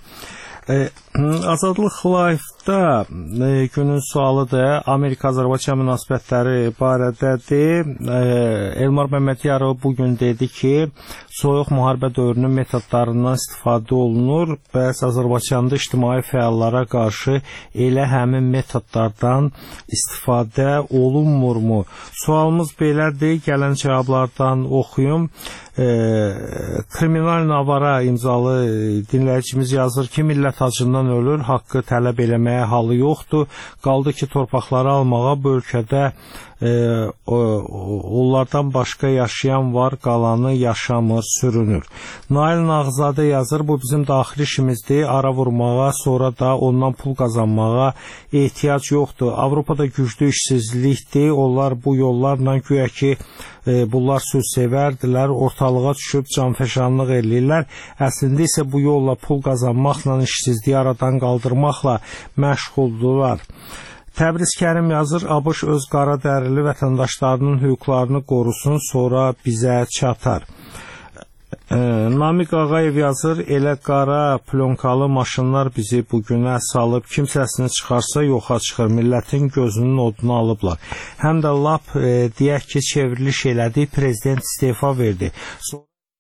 Azadlıq Live-da günün sualıdır. Amerika-Azərbaycan münasibətləri barədədir. Elmar Məmmədiyarov bugün dedi ki, soyuq müharibə dövrünün metodlarından istifadə olunur. Bəs Azərbaycanda ictimai fəallara qarşı elə həmin metodlardan istifadə olunmurmu? Sualımız belədir. Gələn cavablardan oxuyum. E, kriminal navara imzalı dinləyicimiz yazır ki, millət acından ölür, haqqı tələb eləməyə halı yoxdur. Qaldı ki, torpaqları almağa bu ölkədə e, o, onlardan başqa yaşayan var, qalanı yaşamır, sürünür. Nail Nağzadə yazır, bu bizim daxili işimizdir, ara vurmağa, sonra da ondan pul qazanmağa ehtiyac yoxdur. Avropada güclü işsizlikdir, onlar bu yollarla güya ki, e, bunlar sülsevərdilər, ortalığa düşüb canfəşanlıq eləyirlər. Əslində isə bu yolla pul qazanmaqla, işsizliyi aradan qaldırmaqla məşğuldurlar. Təbriz Kərim yazır, ABŞ öz qara dərili vətəndaşlarının hüquqlarını qorusun, sonra bizə çatar. E, Namiq Ağayev yazır, elə qara plonkalı maşınlar bizi bugünə salıb, kimsəsini çıxarsa yoxa çıxır, millətin gözünün odunu alıblar. Həm də lap e, deyək ki, çevriliş elədi, prezident istefa verdi. So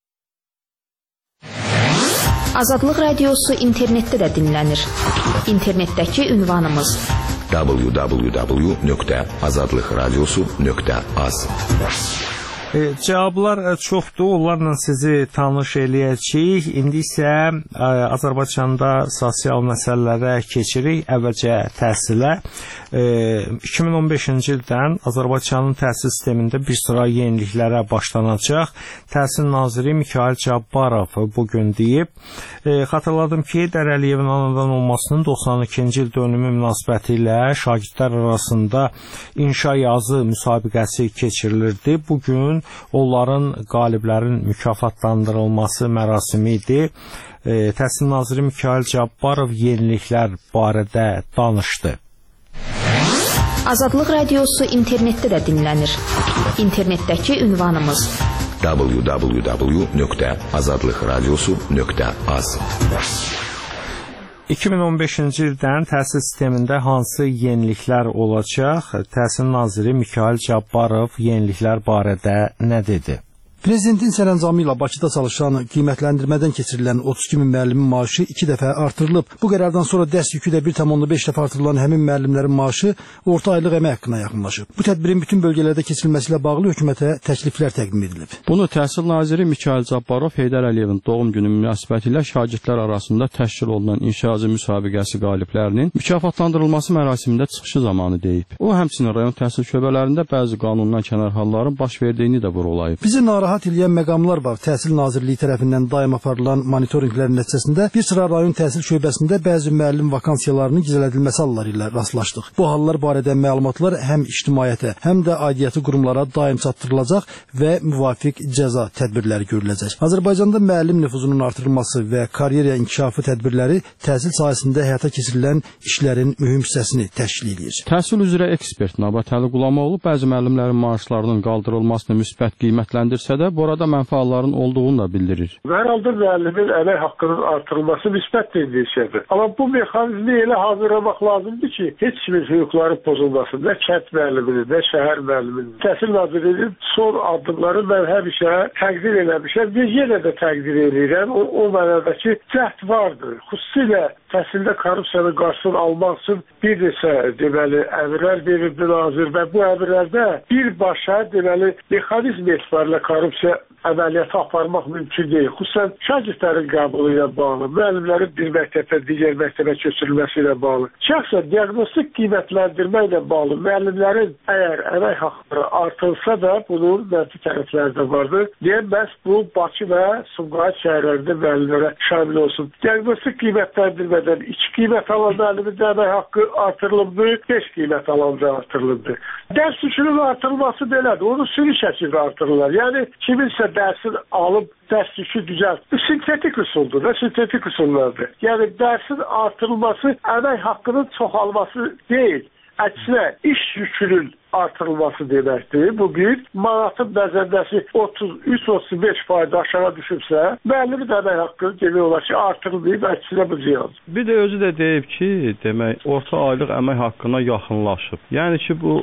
Azadlıq Radiosu internetdə də dinlənir. İnternetdəki ünvanımız w w w nöqtə azadlıq radiosu nöqtə az. E, cavablar çoxdur, onlarla sizi tanış eləyəcəyik. İndi isə e, Azərbaycanda sosial məsələlərə keçirik, əvvəlcə təhsilə. E, iki min on beşinci ildən Azərbaycanın təhsil sistemində bir sıra yeniliklərə başlanacaq. Təhsil naziri Mikayıl Cabbarov bugün deyib. E, xatırladım ki, Heydər Əliyevin anadan olmasının doxsan ikinci il dönümü münasibəti ilə şagirdlər arasında inşa yazı müsabiqəsi keçirilirdi. Bugün onların qaliblərin mükafatlandırılması mərasimi idi. E, Təhsil naziri Mikayıl Cabbarov yeniliklər barədə danışdı. Azadlıq Radiosu internetdə də dinlənir. İnternetdəki ünvanımız w w w nöqtə azadlıq radiosu nöqtə az. iki min on beşinci ildən təhsil sistemində hansı yeniliklər olacaq? Təhsil naziri Mikayıl Cabbarov yeniliklər barədə nə dedi? Prezidentin sərəncamı ilə Bakıda çalışan qiymətləndirmədən keçirilən otuz iki min müəllimin maaşı iki dəfə artırılıb. Bu qərardan sonra dərs yükü də bir tam onda beş dəfə artırılan həmin müəllimlərin maaşı orta aylıq əmək haqqına yaxınlaşıb. Bu tədbirin bütün bölgələrdə keçirilməsi ilə bağlı hökumətə təkliflər təqdim edilib. Bunu Təhsil naziri Mikayıl Cabbarov Heydər Əliyevin doğum günü münasibətilə şagirdlər arasında təşkil olunan inşaatı müsabiqəsi qaliblərinin mükafatlandırılması mərasimində çıxışı zamanı deyib. O, həmçinin rayon təhsil şöbələrində bəzi qanundan kənar halların baş verdiyini də vurğulayıb. Bizi narahat edən məqamlar var. Təhsil Nazirliyi tərəfindən daim aparılan monitorinqlərin nəticəsində bir sıra rayon təhsil şöbəsində bəzi müəllim vakansiyalarının gizlədilməsi halları ilə rastlaşdıq. Bu hallar barədə məlumatlar həm ictimaiyyətə, həm də aidiyyatı qurumlara daim çatdırılacaq və müvafiq cəza tədbirləri görüləcək. Azərbaycanda müəllim nüfuzunun artırılması və karyera inkişafı tədbirləri təhsil sahəsində həyata keçirilən işlərin mühüm hissəsini təşkil edir. Təhsil üzrə ekspert Nabat Əli Qulamoğlu bəzi müəllimlərin maaşlarının qaldırılmasını müsbət qiymətləndirsə də, bu arada mənfaatların olduğunu da bildirir. Hər halda müəllimin əmək haqqının artırılması müsbət tendensiyadır. Amma bu mexanizmi elə hazırlamaq lazımdır ki, heç kimin hüquqları pozulmasın. Nə kənd müəlliminin, nə şəhər müəlliminin. Təhsil Nazirliyinin son addımları mən həmişə təqdir eləmişəm və yenə də təqdir edirəm. O, o mənadakı cəhd vardır. Xüsusilə təhsildə korrupsiyanın qarşısını almaq üçün bir neçə deməli əmrlər verildi nazir və bu əmrlərdə birbaşa deməli mexanizm etibarıyla korrupsiya əməliyyatı aparmaq mümkün deyil. Xüsusən şagirdlərin qəbulu ilə bağlı, müəllimlərin bir məktəbdən digər məktəbə köçürülməsi ilə bağlı. Şəxsən diaqnostik qiymətləndirmə ilə bağlı müəllimlərin əgər əmək haqqları artırılsa da bunun mənfi tərəfləri də vardır. Deyəm, məhz bu Bakı və Sumqayıt şəhərlərində müəllimlərə şamil olsun. Diaqnostik qiymətləndirmədən iki qiymət alan müəllimin də əmək haqqı artırılımdı, beş qiymət alanda artırılımdı. Dərs yükünün artırılması belədir. Onu sürü şəkildə artırırlar. Yəni kiminsə dərsin alıb dərs yükü düzəlt. Bu sintetik üsuldur da, sintetik üsullardır. Yəni dərsin artırılması əmək haqqının çoxalması deyil. Əksinə iş yükünün artırılması deməkdir. Bu bir, manatın bəzəndəsi otuz üç otuz beş faiz aşağı düşübsə, müəllimin əmək haqqı demək olar ki, artırılmayıb, əksinə bu ziyan. Bir də özü də deyib ki, demək, orta aylıq əmək haqqına yaxınlaşıb. Yəni ki, bu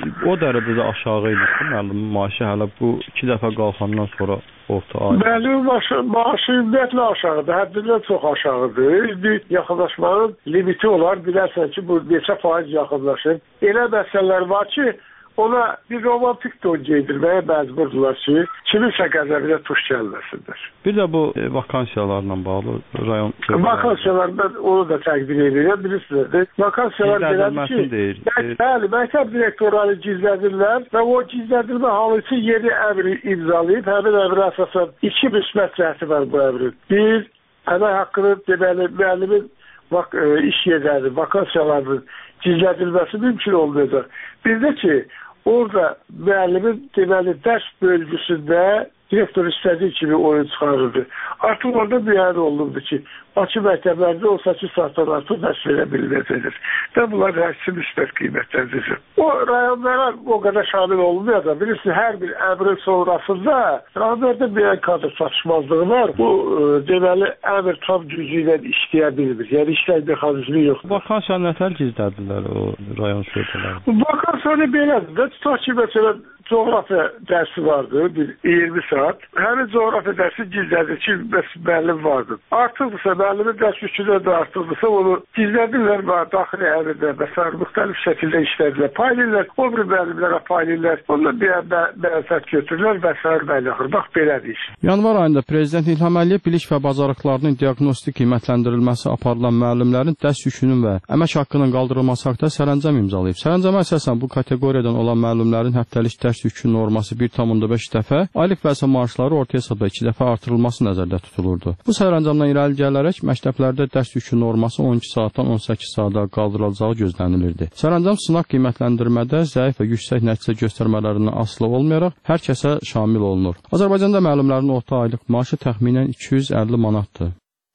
o dərəcədə aşağı idi ki, müəllimin maaşı hələ bu iki dəfə qalxandan sonra orta aylıq. Müəllimin maaşı ümumiyyətlə aşağıdır, həddindən çox aşağıdır. Bir yaxınlaşmanın limiti olar, bilərsən ki, bu neçə faiz yaxınlaşır. Elə məsələlər var ki, ona bir romantik don geydirməyə məcburdurlar ki, kiminsə qəzəbinə tuş gəlməsindir. Bir də bu e, vakansiyalarla bağlı rayon... Vakansiyalardan onu da təqdir edirəm, bilirsiniz. Vakansiyalar belədir ki, bəli, məktəb direktorları gizlədirlər və o gizlədirmə halı üçün yeni əmri imzalayıb, həmin əmri əsasən iki müsbət cəhəti var bu əmrin. Bir, əmək haqqının deməli, müəllimin vak, e, iş yerlərinin, vakansiyalarının gizlədilməsi mümkün olmayacaq. Bir də ki, orada müəllimin deməli dərs bölgüsündə direktor istədiyi kimi oyun çıxarırdı. Artıq orada müəyyən olundu ki, Bakı məktəblərində on səkkiz saatdan artıq dərs verə bilməyəcəkdir. Və bunlar hərsi müsbət qiymətləndirilir. O rayonlara o qədər şamil olunmuyor da, bilirsiniz, hər bir əmrin sonrasında rayonlarda müəyyən kadr çatışmazlığı var. Bu e, deməli əmr tam gücü ilə işləyə bilmir. Yəni işləyə mexanizmi yoxdur. Vakansiya nətər gizlədilər o rayon şöbələri? Vakansiya belədir. Tutaq ki, məsələn, coğrafiya dərsi vardı, bir iyirmi saat. Həmin coğrafiya dərsi gizlədir ki, müəllim vardı. Artıqdırsa, müəllimin dərs yükünə də artıqdırsa, onu gizlədirlər və daxili əmrdə məsələn, müxtəlif şəkildə işlədirlər. Paylayırlar, o bir müəllimlərə paylayırlar, onunla bir mənfət götürürlər və s. Bəli, bax, belədir iş. Yanvar ayında Prezident İlham Əliyev bilik və bacarıqlarının diaqnostik qiymətləndirilməsi aparılan müəllimlərin dərs yükünün və əmək haqqının qaldırılması haqqında sərəncam imzalayıb. Sərəncama əsasən bu kateqoriyadan olan müəllimlərin həftəlik dərs yükü norması bir tam onda beş dəfə, aylıq vəzifə maaşları orta hesabda iki dəfə artırılması nəzərdə tutulurdu. Bu sərəncamdan irəli gələrək məktəblərdə dərs yükü norması on iki saatdan on səkkiz saata qaldırılacağı gözlənilirdi. Sərəncam sınaq qiymətləndirmədə zəif və yüksək nəticə göstərmələrindən asılı olmayaraq hər kəsə şamil olunur. Azərbaycanda müəllimlərin orta aylıq maaşı təxminən iki yüz əlli manatdır.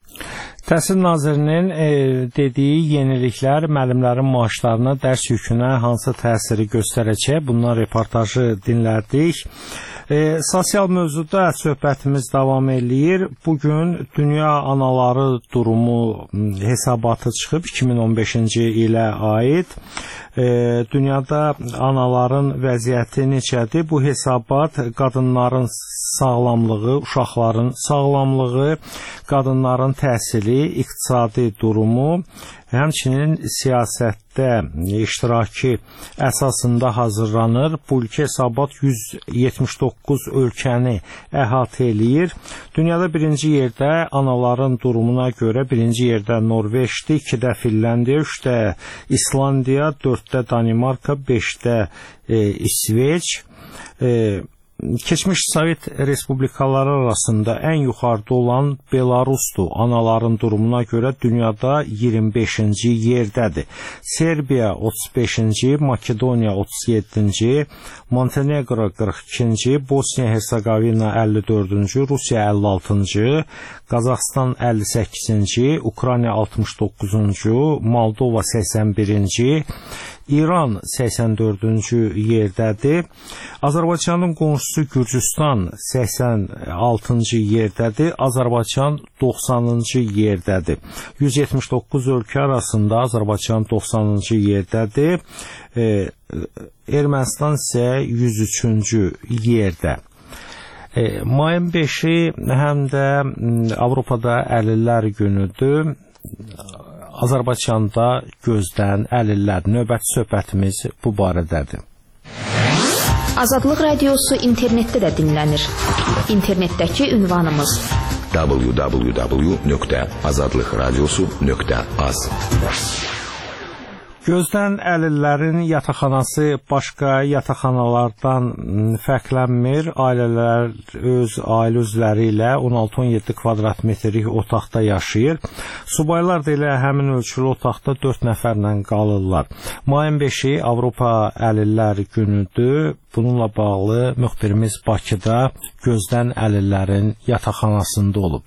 Təhsil Nazirinin e, dediyi yeniliklər müəllimlərin maaşlarına, dərs yükünə hansı təsiri göstərəcək? Bundan reportajı dinlərdik. E, sosial mövzuda söhbətimiz davam eləyir. Bugün Dünya Anaları Durumu hesabatı çıxıb iki min on beşinci ilə aid. E, dünyada anaların vəziyyəti necədir? Bu hesabat qadınların sağlamlığı, uşaqların sağlamlığı, qadınların təhsili, iqtisadi durumu, həmçinin siyasətdə iştirakı əsasında hazırlanır. Bu ilki hesabat yüz yetmiş doqquz ölkəni əhatə eləyir. Dünyada birinci yerdə anaların durumuna görə birinci yerdə Norveçdir, ikidə Finlandiya, üçdə İslandiya, dörddə Danimarka, beşdə e, İsveç. E, Keçmiş Sovet respublikaları arasında ən yuxarıda olan Belarusdur. Anaların durumuna görə dünyada iyirmi beşinci yerdədir. Serbiya otuz beşinci, Makedoniya otuz yeddinci, Montenegro qırx ikinci, Bosniya-Hersegovina əlli dördüncü, Rusiya əlli altıncı, Qazaxstan əlli səkkizinci, Ukrayna altmış doqquzuncu, Moldova səksən birinci, İran səksən dördüncü yerdədir. Azərbaycanın qonşusu Gürcüstan səksən altıncı yerdədir. Azərbaycan doxsanıncı yerdədir. yüz yetmiş doqquz ölkə arasında Azərbaycan doxsanıncı yerdədir. E, Ermənistan isə yüz üçüncü yerdə. E, mayın beşi həm də Avropada Əlillər günüdür. Azərbaycanda gözdən əlillər. Növbəti söhbətimiz bu barədədir. Azadlıq Radiosu internetdə də dinlənir. İnternetdəki ünvanımız w w w nöqtə azadlıq radiosu nöqtə az. Gözdən əlillərin yataqxanası başqa yataqxanalardan fərqlənmir. Ailələr öz ailə üzvləri ilə on altı on yeddi kvadrat metrlik otaqda yaşayır. Subaylar da elə həmin ölçülü otaqda dörd nəfərlə qalırlar. Mayın beşi Avropa Əlillər günüdür. Bununla bağlı müxbirimiz Bakıda gözdən əlillərin yataqxanasında olub.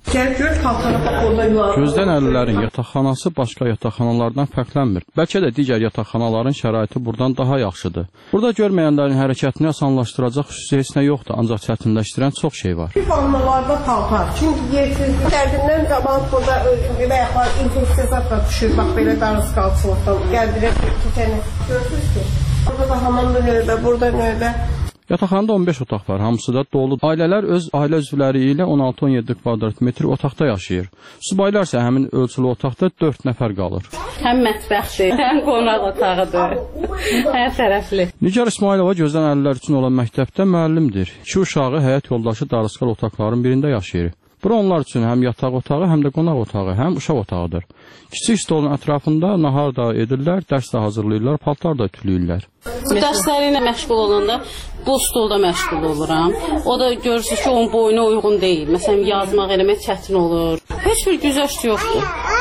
Gözdən əlillərin yataqxanası başqa yataqxanalardan fərqlənmir. Bəlkə də digər yataqxanaların şəraiti buradan daha yaxşıdır. Burada görməyənlərin hərəkətini asanlaşdıracaq xüsusi heç nə yoxdur, ancaq çətinləşdirən çox şey var. Vanalarda paltar, çünki yersizlik dərdindən qabaq burada və infeksiya zətlə düşür, bax belə darız qalçılıqdan, gəldirə keçəni görürsünüz ki, burada da hamanda növbə, burada növbə. Yataqxanada on beş otaq var, hamısı da dolu. Ailələr öz ailə üzvləri ilə on altı on yeddi kvadrat metr otaqda yaşayır. Subaylar isə həmin ölçülü otaqda dörd nəfər qalır. Həm mətbəxdir, həm qonaq otağıdır, hər tərəfli. Nigar İsmailova gözdən əlillər üçün olan məktəbdə müəllimdir. İki uşağı həyat yoldaşı darısqal otaqların birində yaşayır. Bura onlar üçün həm yataq otağı, həm də qonaq otağı, həm uşaq otağıdır. Kiçik stolun ətrafında nahar da edirlər, dərs də hazırlayırlar, paltar da ütüləyirlər. Bu dərsləri ilə məşğul olanda bu stolda məşğul oluram. O da görürsünüz ki, onun boyuna uyğun deyil. Məsələn, yazmaq eləmək çətin olur. Heç bir güzəşt yoxdur.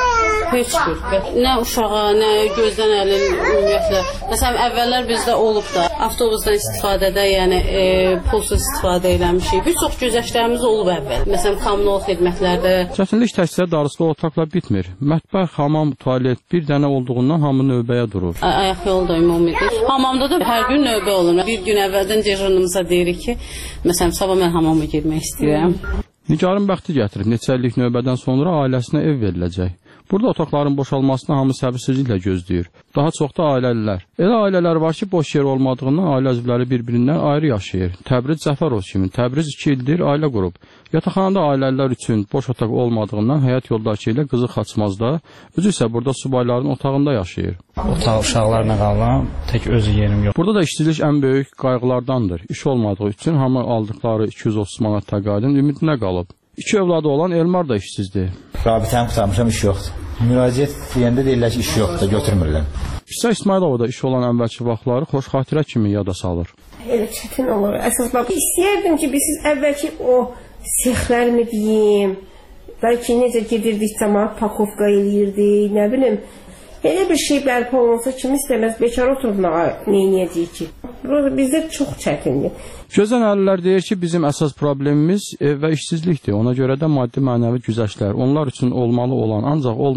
Heç bir. Nə uşağa, nə gözdən əlil ümumiyyətlə. Məsələn, əvvəllər bizdə olub da avtobusdan istifadədə, yəni e, pulsuz istifadə eləmişik. Bir çox güzəştlərimiz olub əvvəl. Məsələn, kommunal xidmətlərdə. Çətinlik təkcə darısqal otaqla bitmir. Mətbəx, hamam, tualet bir dənə olduğundan hamı növbəyə durur. Ay ayaq yolu da ümumidir. Hamamda da hər gün növbə olur. Bir gün əvvəldən dejanımıza deyirik ki, məsələn, sabah mən hamama girmək istəyirəm. Nigarın bəxti gətirib neçə illik növbədən sonra ailəsinə ev veriləcək. Burada otaqların boşalmasını hamı səbirsizliklə gözləyir. Daha çox da ailəlilər. Elə ailələr var ki, boş yer olmadığından ailə üzvləri bir-birindən ayrı yaşayır. Təbriz Cəfərov kimi Təbriz iki ildir ailə qurub. Yataqxanada ailəlilər üçün boş otaq olmadığından həyat yoldaşı ilə qızı Xaçmazda, özü isə burada subayların otağında yaşayır. Otaq uşaqlarla qalıram, tək özü yerim yox. Burada da işsizlik ən böyük qayğılardandır. İş olmadığı üçün hamı aldıqları iki yüz otuz manat təqaüdün ümidinə qalıb. İki övladı olan Elmar da işsizdir. Rabitəni qurtarmışam, iş yoxdur. Müraciət deyəndə deyirlər ki, iş yoxdur, götürmürlər. İsa İsmailova da iş olan əvvəlki vaxtları xoş xatirə kimi yada salır. Elə çətin olur. Əsas bax, istəyərdim ki, biz əvvəlki o sexlərimi deyim, bəlkə necə gedirdik zaman pakovka eləyirdik, nə bilim, elə bir şey bərpa olunsa kimi istəməz, bekar oturmağa neynəyəcək ki? Bizdə çox çətindir. Gözdən əlillər deyir ki, bizim əsas problemimiz ev və işsizlikdir. Ona görə də maddi mənəvi güzəştlər onlar üçün olmalı olan, ancaq olmayan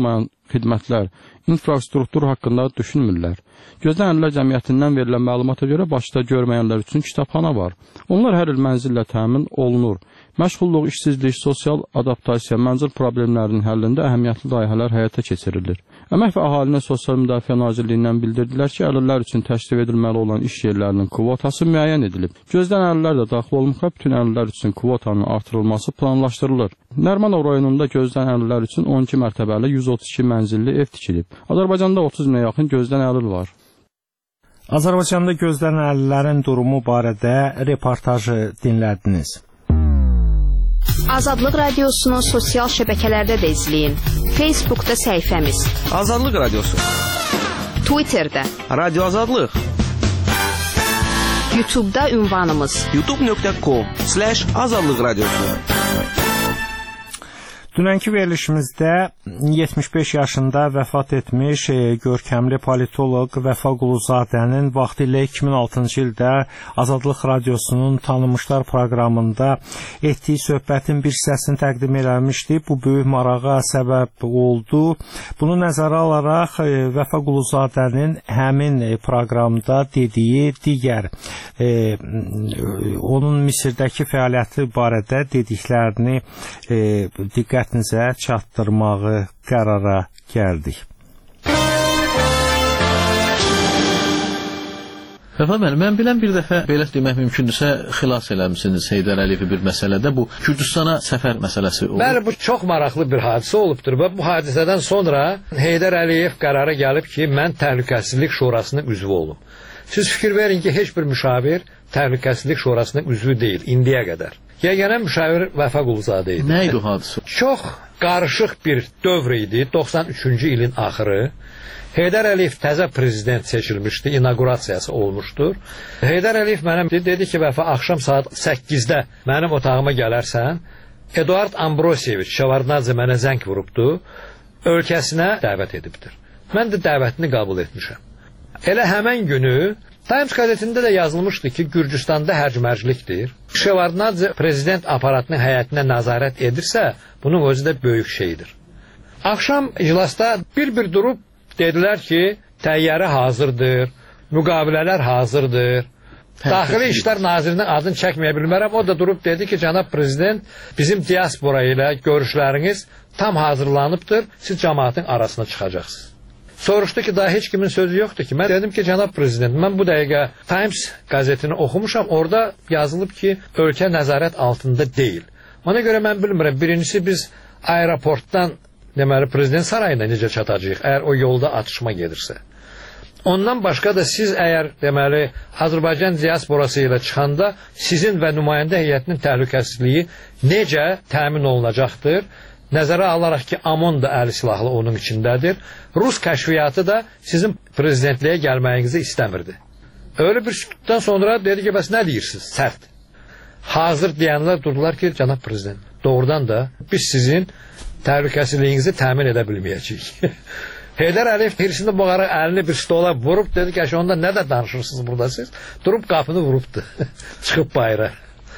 xidmətlər, infrastruktur haqqında düşünmürlər. Gözdən əlillər cəmiyyətindən verilən məlumata görə başda görməyənlər üçün kitabxana var. Onlar hər il mənzillə təmin olunur. Məşğulluq, işsizlik, sosial adaptasiya, mənzil problemlərinin həllində əhəmiyyətli layihələr həyata keçirilir. Əmək və Əhalinin Sosial Müdafiə Nazirliyindən bildirdilər ki, əlillər üçün təşkil edilməli olan iş yerlərinin kvotası müəyyən edilib. Gözdən əlillər də daxil olmaqla bütün əlillər üçün kvotanın artırılması planlaşdırılır. Nərimanov rayonunda gözdən əlillər üçün on iki mərtəbəli yüz otuz iki mənzilli ev tikilib. Azərbaycanda otuz minə yaxın gözdən əlil var. Azərbaycanda gözdən əlillərin durumu barədə reportajı dinlədiniz. Azadlıq Radiosunu sosial şəbəkələrdə də izləyin. Facebookda səhifəmiz Azadlıq Radiosu, Twitterdə Radio Azadlıq, YouTube'da ünvanımız youtube nöqtə com slash azadlıq radiosu. Dünənki verilişimizdə yetmiş beş yaşında vəfat etmiş e, görkəmli politoloq Vəfa Quluzadənin vaxtilə iki min altıncı ildə Azadlıq Radiosunun Tanınmışlar proqramında etdiyi söhbətin bir hissəsini təqdim eləmişdi. Bu böyük marağa səbəb oldu. Bunu nəzərə alaraq e, Vəfa Quluzadənin həmin e, proqramda dediyi digər e, onun Misirdəki fəaliyyəti barədə dediklərini e, diqqət diqqətinizə çatdırmağı qərara gəldik. Vəfa müəllim, mən bilən bir dəfə belə demək mümkündürsə xilas eləmişsiniz Heydər Əliyevi bir məsələdə, bu Kürdistana səfər məsələsi olub. Bəli, bu çox maraqlı bir hadisə olubdur və bu hadisədən sonra Heydər Əliyev qərara gəlib ki, mən Təhlükəsizlik Şurasının üzvü olum. Siz fikir verin ki, heç bir müşavir Təhlükəsizlik Şurasının üzvü deyil indiyə qədər. Yeganə müşavir Vəfa Quluzadə idi. Nə idi o hadisə? Çox qarışıq bir dövr idi, doxsan üçüncü ilin axırı. Heydər Əliyev təzə prezident seçilmişdi, inaugurasiyası olmuşdur. Heydər Əliyev mənə dedi ki, Vəfa, axşam saat səkkizdə mənim otağıma gələrsən, Eduard Ambrosieviç Şevardnadze mənə zəng vurubdu, ölkəsinə dəvət edibdir. Mən də dəvətini qəbul etmişəm. Elə həmən günü Times qəzetində də yazılmışdı ki, Gürcüstanda hərc-mərclikdir. Şevardnadze prezident aparatının həyətinə nəzarət edirsə, bunun özü də böyük şeydir. Axşam iclasda bir-bir durub dedilər ki, təyyarə hazırdır, müqavilələr hazırdır. Daxili İşlər Nazirinin adını çəkməyə bilmərəm. O da durub dedi ki, cənab prezident, bizim diaspora ilə görüşləriniz tam hazırlanıbdır, siz cəmaatın arasına çıxacaqsınız. Soruşdu ki, daha heç kimin sözü yoxdur ki. Mən dedim ki, cənab prezident, mən bu dəqiqə Times qəzetini oxumuşam. Orada yazılıb ki, ölkə nəzarət altında deyil. Ona görə mən bilmirəm, birincisi biz aeroportdan, deməli, prezident sarayına necə çatacağıq, əgər o yolda atışma gedirsə. Ondan başqa da siz əgər, deməli, Azərbaycan diasporası ilə çıxanda sizin və nümayəndə heyətinin təhlükəsizliyi necə təmin olunacaqdır? Nəzərə alaraq ki, AMON da əli silahlı onun içindədir. Rus kəşfiyyatı da sizin prezidentliyə gəlməyinizi istəmirdi. Öyle bir sütdən sonra dedi ki, bəs nə deyirsiniz? Sərt. Hazır deyənlər durdular ki, cənab prezident, doğrudan da biz sizin təhlükəsizliyinizi təmin edə bilməyəcəyik. Heydər Əliyev hirsini boğaraq əlini bir stola vurub, dedi ki, onda nə də danışırsınız burada siz? Durub qapını vurubdu, çıxıb bayıra.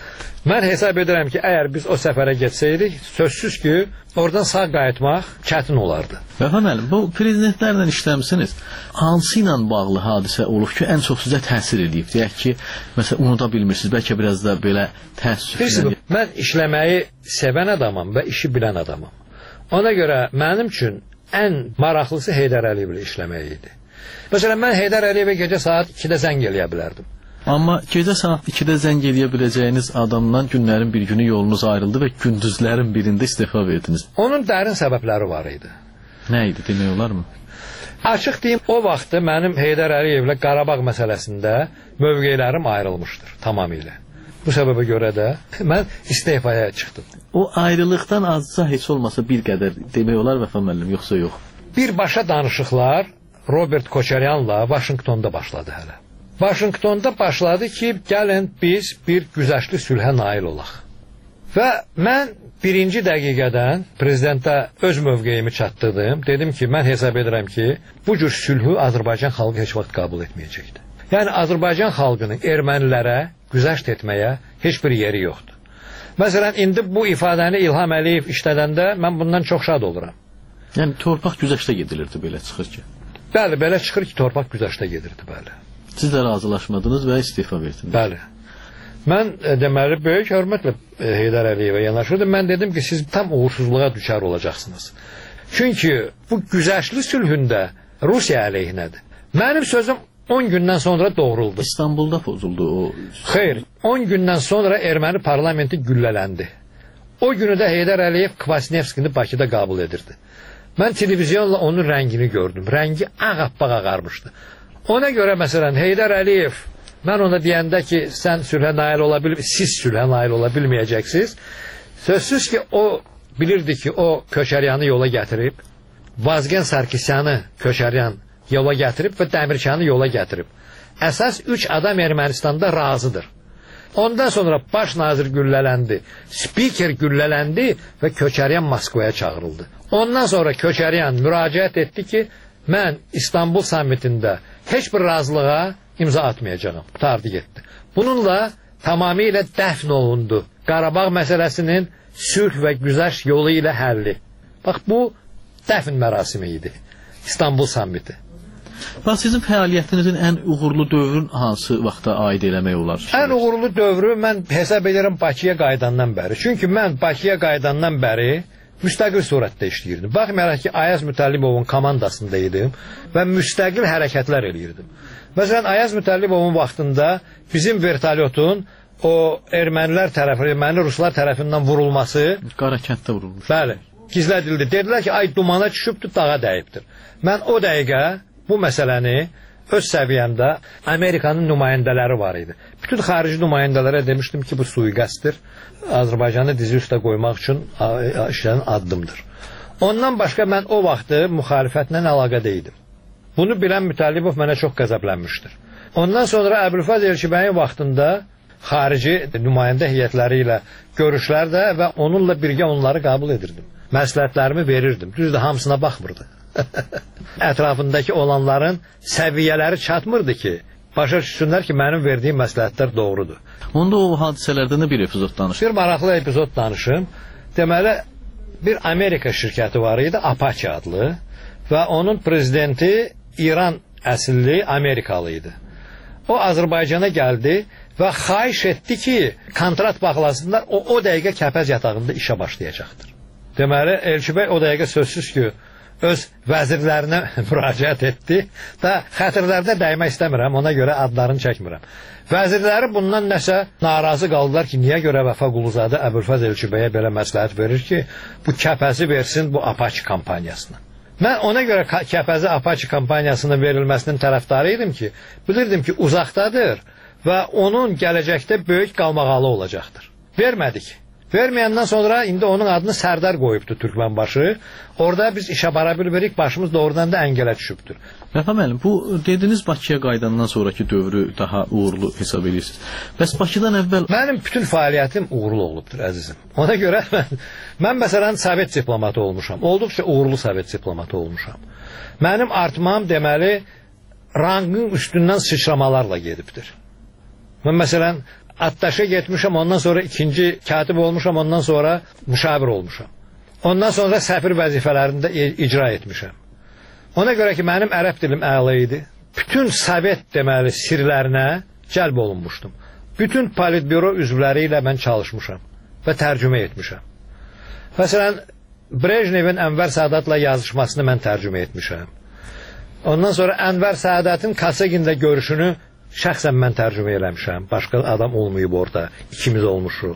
Mən hesab edirəm ki, əgər biz o səfərə getsəydik, sözsüz ki, oradan sağ qayıtmaq çətin olardı. Vəfa müəllim, bu prezidentlərlə işləmisiniz. Hansı ilə bağlı hadisə olub ki, ən çox sizə təsir edib? Deyək ki, məsələn, unuda bilmirsiniz, bəlkə biraz da belə təəssüflə. Mən işləməyi sevən adamam və işi bilən adamam. Ona görə mənim üçün ən maraqlısı Heydər Əliyev ilə işləmək idi. Məsələn, mən Heydər Əliyevə gecə saat ikidə zəng eləyə bilərdim. Amma gecə saat ikidə zəng eləyə biləcəyiniz adamdan günlərin bir günü yolunuz ayrıldı və gündüzlərin birində istefa verdiniz. Onun dərin səbəbləri var idi. Nə idi, demək olar mı? Açıq deyim, o vaxtı mənim Heydər Əliyevlə Qarabağ məsələsində mövqeylərim ayrılmışdır tamamilə. Bu səbəbə görə də mən istefaya çıxdım. O ayrılıqdan azca heç olmasa bir qədər demək olar Vəfa müəllim, yoxsa yox? Birbaşa danışıqlar Robert Koçaryanla Vaşinqtonda başladı hələ. Vaşinqtonda başladı ki, gəlin biz bir güzəştli sülhə nail olaq. Və mən birinci dəqiqədən prezidentə öz mövqeyimi çatdırdım. Dedim ki, mən hesab edirəm ki, bu cür sülhü Azərbaycan xalqı heç vaxt qəbul etməyəcəkdir. Yəni, Azərbaycan xalqının ermənilərə güzəşt etməyə heç bir yeri yoxdur. Məsələn, indi bu ifadəni İlham Əliyev işlədəndə mən bundan çox şad oluram. Yəni torpaq güzəştə gedilirdi, belə çıxır ki. Bəli, belə çıxır ki, torpaq güzəştə gedirdi, bəli. Siz də razılaşmadınız və istifa verdiniz. Bəli. Mən e, deməli böyük hörmətlə e, Heydər Əliyevə yanaşırdım. Mən dedim ki, siz tam uğursuzluğa düşər olacaqsınız. Çünki bu güzəştli sülhündə Rusiya əleyhinədir. Mənim sözüm on gündən sonra doğruldu. İstanbulda pozuldu o. Xeyr, on gündən sonra erməni parlamenti güllələndi. O günü də Heydər Əliyev Kvasnevskini Bakıda qəbul edirdi. Mən televizyonla onun rəngini gördüm. Rəngi ağappaq ağarmışdı. Ona görə məsələn Heydər Əliyev, mən ona deyəndə ki, sən sülhə nail ola bil, siz sülhə nail ola bilməyəcəksiniz. Sözsüz ki, o bilirdi ki, o Köçəryanı yola gətirib, Vazgen Sarkisyanı Köçəryan yola gətirib və Dəmirkanı yola gətirib. Əsas üç adam Ermənistanda razıdır. Ondan sonra baş nazir güllələndi, spiker güllələndi və Köçəryan Moskvaya çağırıldı. Ondan sonra Köçəryan müraciət etdi ki, mən İstanbul sammitində heç bir razılığa imza atmayacağım. Tardı getdi. Bununla tamamilə dəfn olundu. Qarabağ məsələsinin sülh və güzəşt yolu ilə həlli. Bax, bu dəfn mərasimi idi. İstanbul sammiti. Bax, sizin fəaliyyətinizin ən uğurlu dövrün hansı vaxta aid eləmək olar? Ən uğurlu dövrü mən hesab edirəm Bakıya qayıdandan bəri. Çünki mən Bakıya qayıdandan bəri müstəqil surətdə işləyirdim. Baxmayaraq ki, Ayaz Mütəllibovun komandasında idim və müstəqil hərəkətlər eləyirdim. Məsələn, Ayaz Mütəllibovun vaxtında bizim vertolyotun o ermənilər tərəfi, erməni ruslar tərəfindən vurulması Qarakənddə vurulmuş. Bəli, gizlədildi. Dedilər ki, ay dumana düşübdür, dağa dəyibdir. Mən o dəqiqə bu məsələni öz səviyyəmdə Amerikanın nümayəndələri var idi. Bütün xarici nümayəndələrə demişdim ki, bu suiqəstdir. Azərbaycanı dizi üstə qoymaq üçün işləyən addımdır. Ondan başqa mən o vaxtı müxalifətlə əlaqədə idim. Bunu bilən Mütəllibov mənə çox qəzəblənmişdir. Ondan sonra Əbülfəz Elçibəyin vaxtında xarici nümayəndə heyətləri ilə görüşlərdə və onunla birgə onları qəbul edirdim. Məsləhətlərimi verirdim. Düzdür, hamısına baxmırdı. Ətrafındakı olanların səviyyələri çatmırdı ki, başa düşsünlər ki, mənim verdiyim məsləhətlər doğrudur. Onda o hadisələrdə nə bir epizod danışır? Bir maraqlı epizod danışım. Deməli, bir Amerika şirkəti var idi, Apache adlı və onun prezidenti İran əsilli Amerikalı idi. O Azərbaycana gəldi və xahiş etdi ki, kontrat bağlasınlar, o, o dəqiqə Kəpəz yatağında işə başlayacaqdır. Deməli, Elçibəy o dəqiqə sözsüz ki, öz vəzirlərinə müraciət etdi və xətirlərdə dəymək istəmirəm, ona görə adlarını çəkmirəm. Vəzirləri bundan nəsə narazı qaldılar ki, niyə görə Vəfa Quluzadə Əbülfəz Elçibəyə belə məsləhət verir ki, bu Kəpəzi versin bu Apache kampaniyasına. Mən ona görə Kəpəzi Apache kampaniyasının verilməsinin tərəfdarı idim ki, bilirdim ki, uzaqdadır və onun gələcəkdə böyük qalmağalı olacaqdır. Vermədik. Verməyəndən sonra indi onun adını Sərdar qoyubdur Türkmənbaşı. Orada biz işə bara bilmirik, başımız doğrudan da əngələ düşübdür. Rəfa müəllim, bu dediniz Bakıya qayıdandan sonraki dövrü daha uğurlu hesab edirsiniz. Bəs Bakıdan əvvəl... Mənim bütün fəaliyyətim uğurlu olubdur, əzizim. Ona görə mən, mən məsələn Sovet diplomatı olmuşam. Olduqca uğurlu Sovet diplomatı olmuşam. Mənim artmam deməli rangın üstündən sıçramalarla gedibdir. Mən məsələn Attaşa getmişəm, ondan sonra ikinci katib olmuşam, ondan sonra müşavir olmuşam. Ondan sonra səfir vəzifələrində icra etmişəm. Ona görə ki, mənim ərəb dilim əla idi. Bütün Sovet deməli sirlərinə cəlb olunmuşdum. Bütün politbüro üzvləri ilə mən çalışmışam və tərcümə etmişəm. Məsələn, Brejnevin Ənvər Sadatla yazışmasını mən tərcümə etmişəm. Ondan sonra Ənvər Sadatin Kasagində görüşünü şəxsən mən tərcümə eləmişəm. Başqa adam olmayıb orada. İkimiz olmuşuq.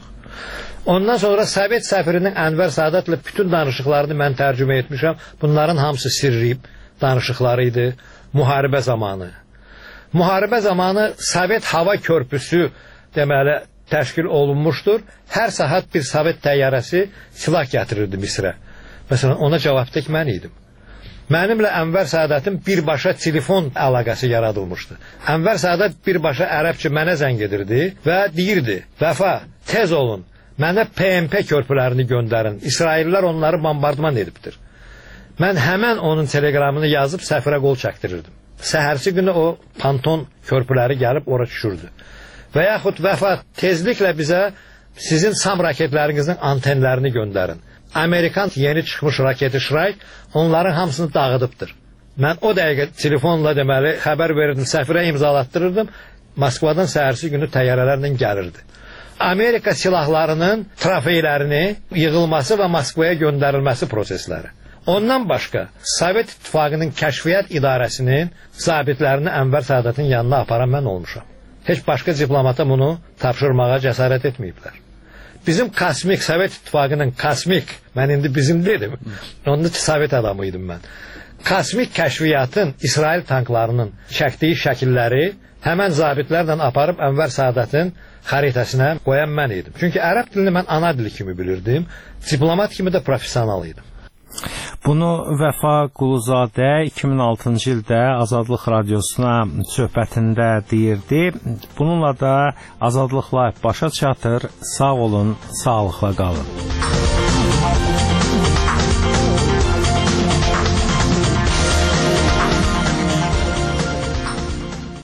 Ondan sonra Sovet səfirinin Ənvər Sadatla bütün danışıqlarını mən tərcümə etmişəm. Bunların hamısı sirri danışıqları idi. Müharibə zamanı. Müharibə zamanı Sovet hava körpüsü deməli təşkil olunmuşdur. Hər saat bir Sovet təyyarəsi silah gətirirdi Misrə. Məsələn, ona cavabdeh mən idim. Mənimlə Ənvər Sadatın birbaşa telefon əlaqəsi yaradılmışdı. Ənvər Sadat birbaşa ərəbcə mənə zəng edirdi və deyirdi, Vəfa, tez olun, mənə P M P körpülərini göndərin, İsraillər onları bombardman edibdir. Mən həmən onun telegramını yazıb səfirə qol çəkdirirdim. Səhərsi günü o Panton körpüləri gəlib ora düşürdü. Və yaxud Vəfa, tezliklə bizə sizin SAM raketlərinizin antenlərini göndərin. Amerikan yeni çıxmış raketi Şrayk onların hamısını dağıdıbdır. Mən o dəqiqə telefonla deməli xəbər verirdim, səfirə imzalatdırırdım. Moskvadan səhərsi günü təyyarələrlə gəlirdi. Amerika silahlarının trofeylərini yığılması və Moskvaya göndərilməsi prosesləri. Ondan başqa Sovet İttifaqının kəşfiyyat idarəsinin zabitlərini Ənvər Sadatın yanına aparan mən olmuşam. Heç başqa diplomata bunu tapşırmağa cəsarət etməyiblər. Bizim kosmik, Sovet İttifaqının kosmik, mən indi bizim dedim, onda Sovet adamıydım mən. Kosmik kəşfiyyatın İsrail tanklarının çəkdiyi şəkilləri həmən zabitlərlə aparıb Ənvər Sadatın xəritəsinə qoyan mən idim. Çünki ərəb dilini mən ana dili kimi bilirdim, diplomat kimi də professional idim. Bunu Vəfa Quluzadə iki min altıncı ildə Azadlıq Radiosuna söhbətində deyirdi. Bununla da Azadlıqla başa çatır. Sağ olun, sağlıqla qalın.